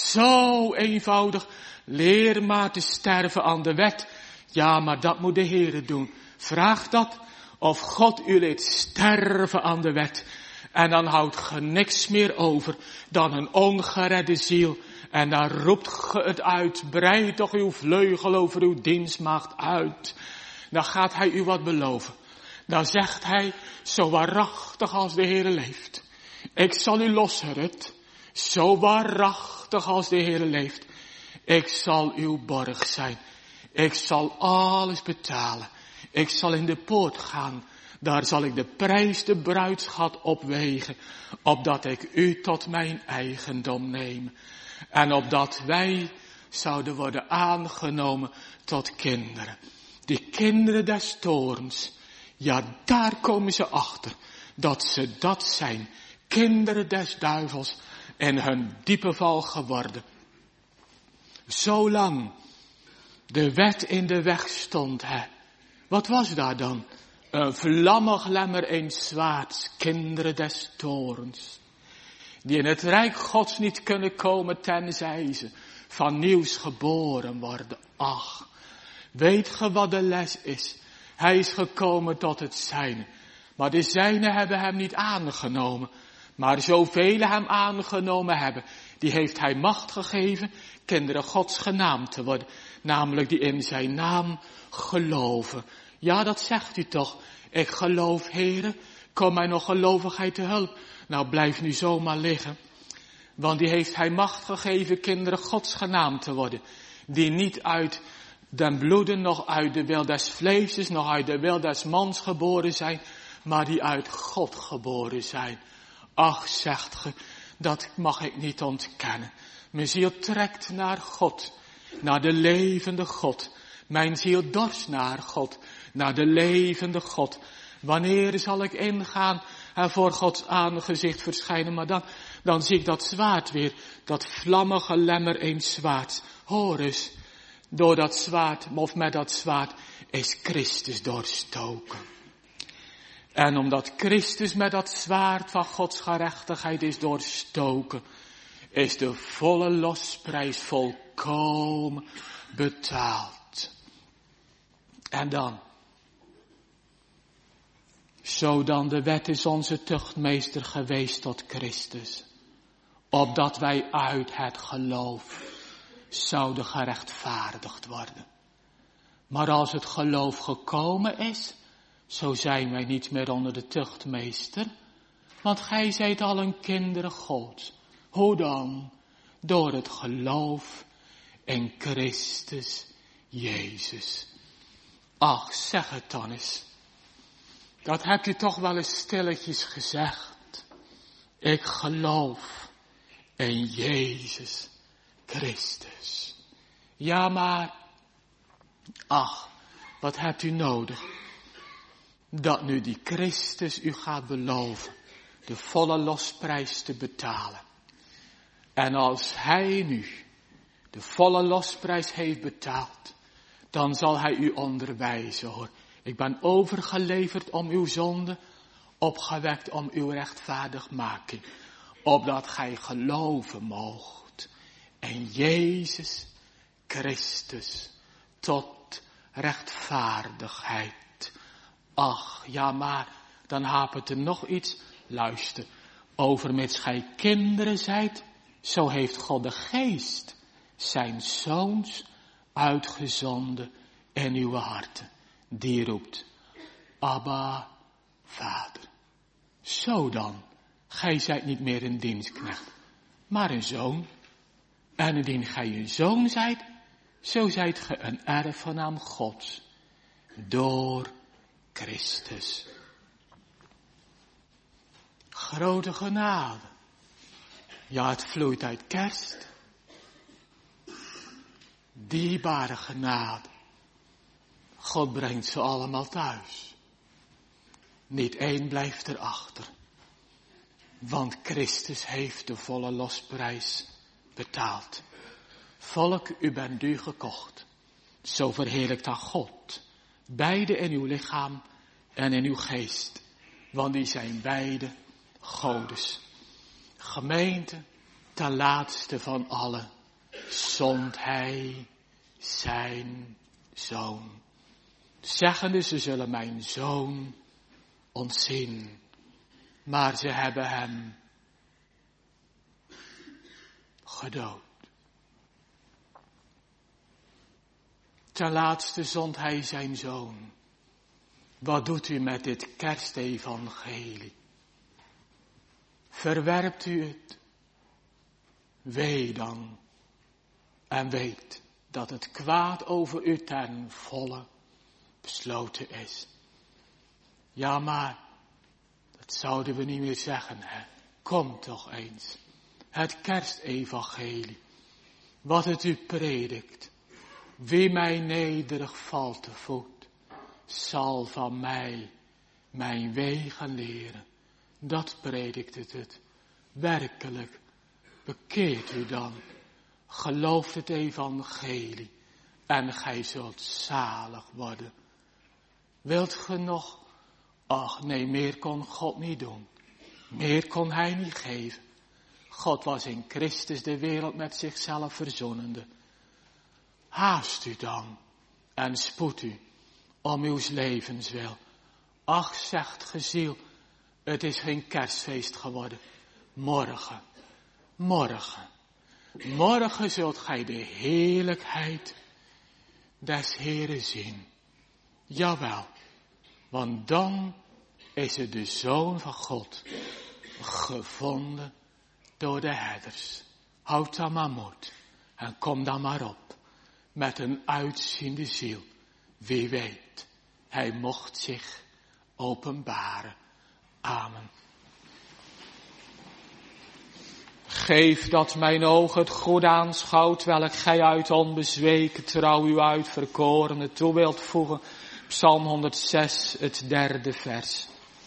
Zo eenvoudig. Leer maar te sterven aan de wet. Ja, maar dat moet de Heere doen. Vraag dat of God u leert sterven aan de wet. En dan houdt ge niks meer over dan een ongeredde ziel. En dan roept ge het uit. Breid toch uw vleugel over uw dienstmaagd uit. Dan gaat hij u wat beloven. Dan zegt hij, zo waarachtig als de Heere leeft. Ik zal u lossen, Rut. Zo waarachtig als de Heere leeft. Ik zal uw borg zijn. Ik zal alles betalen. Ik zal in de poort gaan. Daar zal ik de prijs, de bruidschat opwegen. Opdat ik u tot mijn eigendom neem. En opdat wij zouden worden aangenomen tot kinderen. Die kinderen des toorns. Ja, daar komen ze achter. Dat ze dat zijn. Kinderen des duivels. En hun diepe val geworden. Zolang de wet in de weg stond, hè, Wat was daar dan? Een vlammig lemmer eens zwaards, kinderen des torens. Die in het rijk Gods niet kunnen komen tenzij ze van nieuws geboren worden. Ach, weet ge wat de les is? Hij is gekomen tot het zijne. Maar de zijnen hebben hem niet aangenomen. Maar zoveel hem aangenomen hebben, die heeft hij macht gegeven, kinderen Gods genaamd te worden. Namelijk die in zijn naam geloven. Ja, dat zegt u toch. Ik geloof, Heere, kom mij nog gelovigheid te hulp. Nou, blijf nu zomaar liggen. Want die heeft hij macht gegeven, kinderen Gods genaamd te worden. Die niet uit den bloeden, nog uit de wil des vleeses, nog uit de wil des mans geboren zijn, maar die uit God geboren zijn. Ach, zegt ge, dat mag ik niet ontkennen. Mijn ziel trekt naar God, naar de levende God. Mijn ziel dorst naar God, naar de levende God. Wanneer zal ik ingaan en voor Gods aangezicht verschijnen? Maar dan, dan zie ik dat zwaard weer, dat vlammige lemmer eens zwaard. Hoor eens, door dat zwaard, of met dat zwaard, is Christus doorstoken. En omdat Christus met dat zwaard van Gods gerechtigheid is doorstoken, is de volle losprijs volkomen betaald. En dan, zo dan de wet is onze tuchtmeester geweest tot Christus, opdat wij uit het geloof zouden gerechtvaardigd worden. Maar als het geloof gekomen is, zo zijn wij niet meer onder de tuchtmeester, want gij zijt al een kinderen Gods. Hoe dan? Door het geloof in Christus Jezus. Ach, zeg het dan eens. Dat heb je toch wel eens stilletjes gezegd. Ik geloof in Jezus Christus. Ja, maar, ach, wat hebt u nodig? Dat nu die Christus u gaat beloven de volle losprijs te betalen. En als hij nu de volle losprijs heeft betaald, dan zal hij u onderwijzen, hoor. Ik ben overgeleverd om uw zonde, opgewekt om uw rechtvaardigmaking, opdat gij geloven moogt in Jezus Christus tot rechtvaardigheid. Ach, ja, maar dan hapert er nog iets. Luister, overmits gij kinderen zijt, zo heeft God de Geest zijn zoons uitgezonden in uw harten. Die roept, Abba, Vader. Zo dan, gij zijt niet meer een dienstknecht, maar een zoon. En indien gij een zoon zijt, zo zijt ge een erfgenaam Gods, door Christus. Grote genade. Ja, het vloeit uit kerst. Dierbare genade. God brengt ze allemaal thuis. Niet één blijft erachter. Want Christus heeft de volle losprijs betaald. Volk, u bent duur gekocht. Zo verheerlijkt aan God. Beide in uw lichaam en in uw geest. Want die zijn beide Godes. Gemeente, ten laatste van allen, zond hij zijn zoon. Zeggende, ze zullen mijn zoon ontzien. Maar ze hebben hem gedood. Ten laatste zond hij zijn zoon. Wat doet u met dit kerstevangelie? Verwerpt u het? Wee dan. En weet dat het kwaad over u ten volle besloten is. Ja, maar dat zouden we niet meer zeggen, hè. Kom toch eens. Het kerstevangelie. Wat het u predikt. Wie mij nederig valt te voet, zal van mij mijn wegen leren. Dat predikt het het. Werkelijk, bekeert u dan. Gelooft het evangelie. En gij zult zalig worden. Wilt ge nog? Ach nee, meer kon God niet doen. Meer kon hij niet geven. God was in Christus de wereld met zichzelf verzonende. Haast u dan en spoed u om uw levens wil. Ach, zegt ge ziel, het is geen kerstfeest geworden. Morgen, morgen, morgen zult gij de heerlijkheid des Heeren zien. Jawel, want dan is het de Zoon van God gevonden door de herders. Houd dan maar moed en kom dan maar op met een uitziende ziel. Wie weet, hij mocht zich openbaren. Amen. Geef dat mijn oog het goed aanschouwt, welk gij uit onbezweken trouw uw uitverkorene toe wilt voegen. Psalm honderdzes, het derde vers.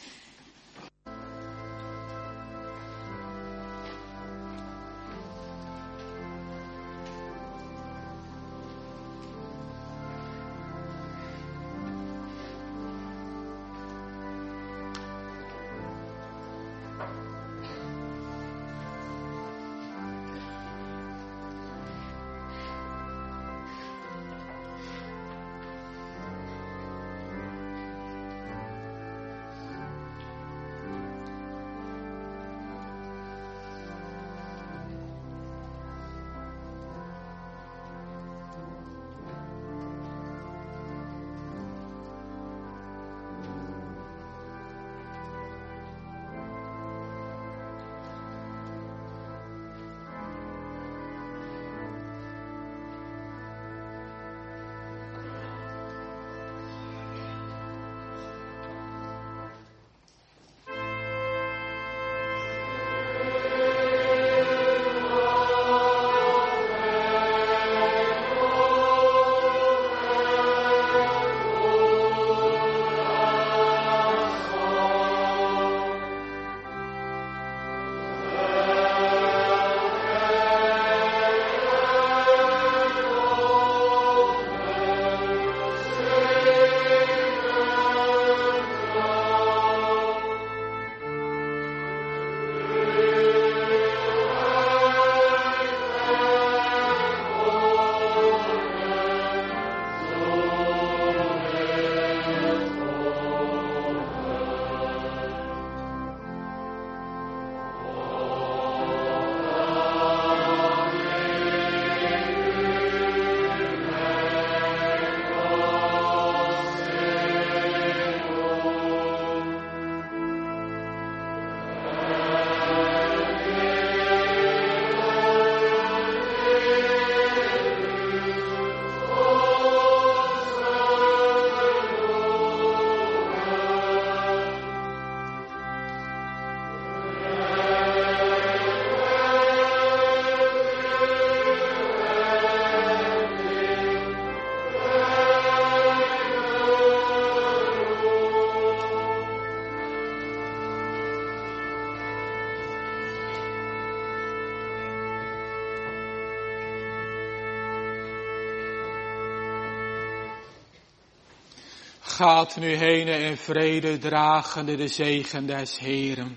Gaat nu heen in vrede, dragende de zegen des Heeren.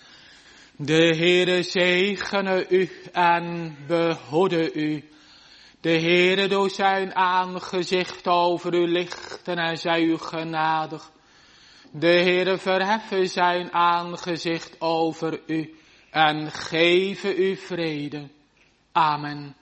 De Heere zegene u en behoede u. De Heere door zijn aangezicht over u lichten en zij u genadig. De Heere verheffen zijn aangezicht over u en geven u vrede. Amen.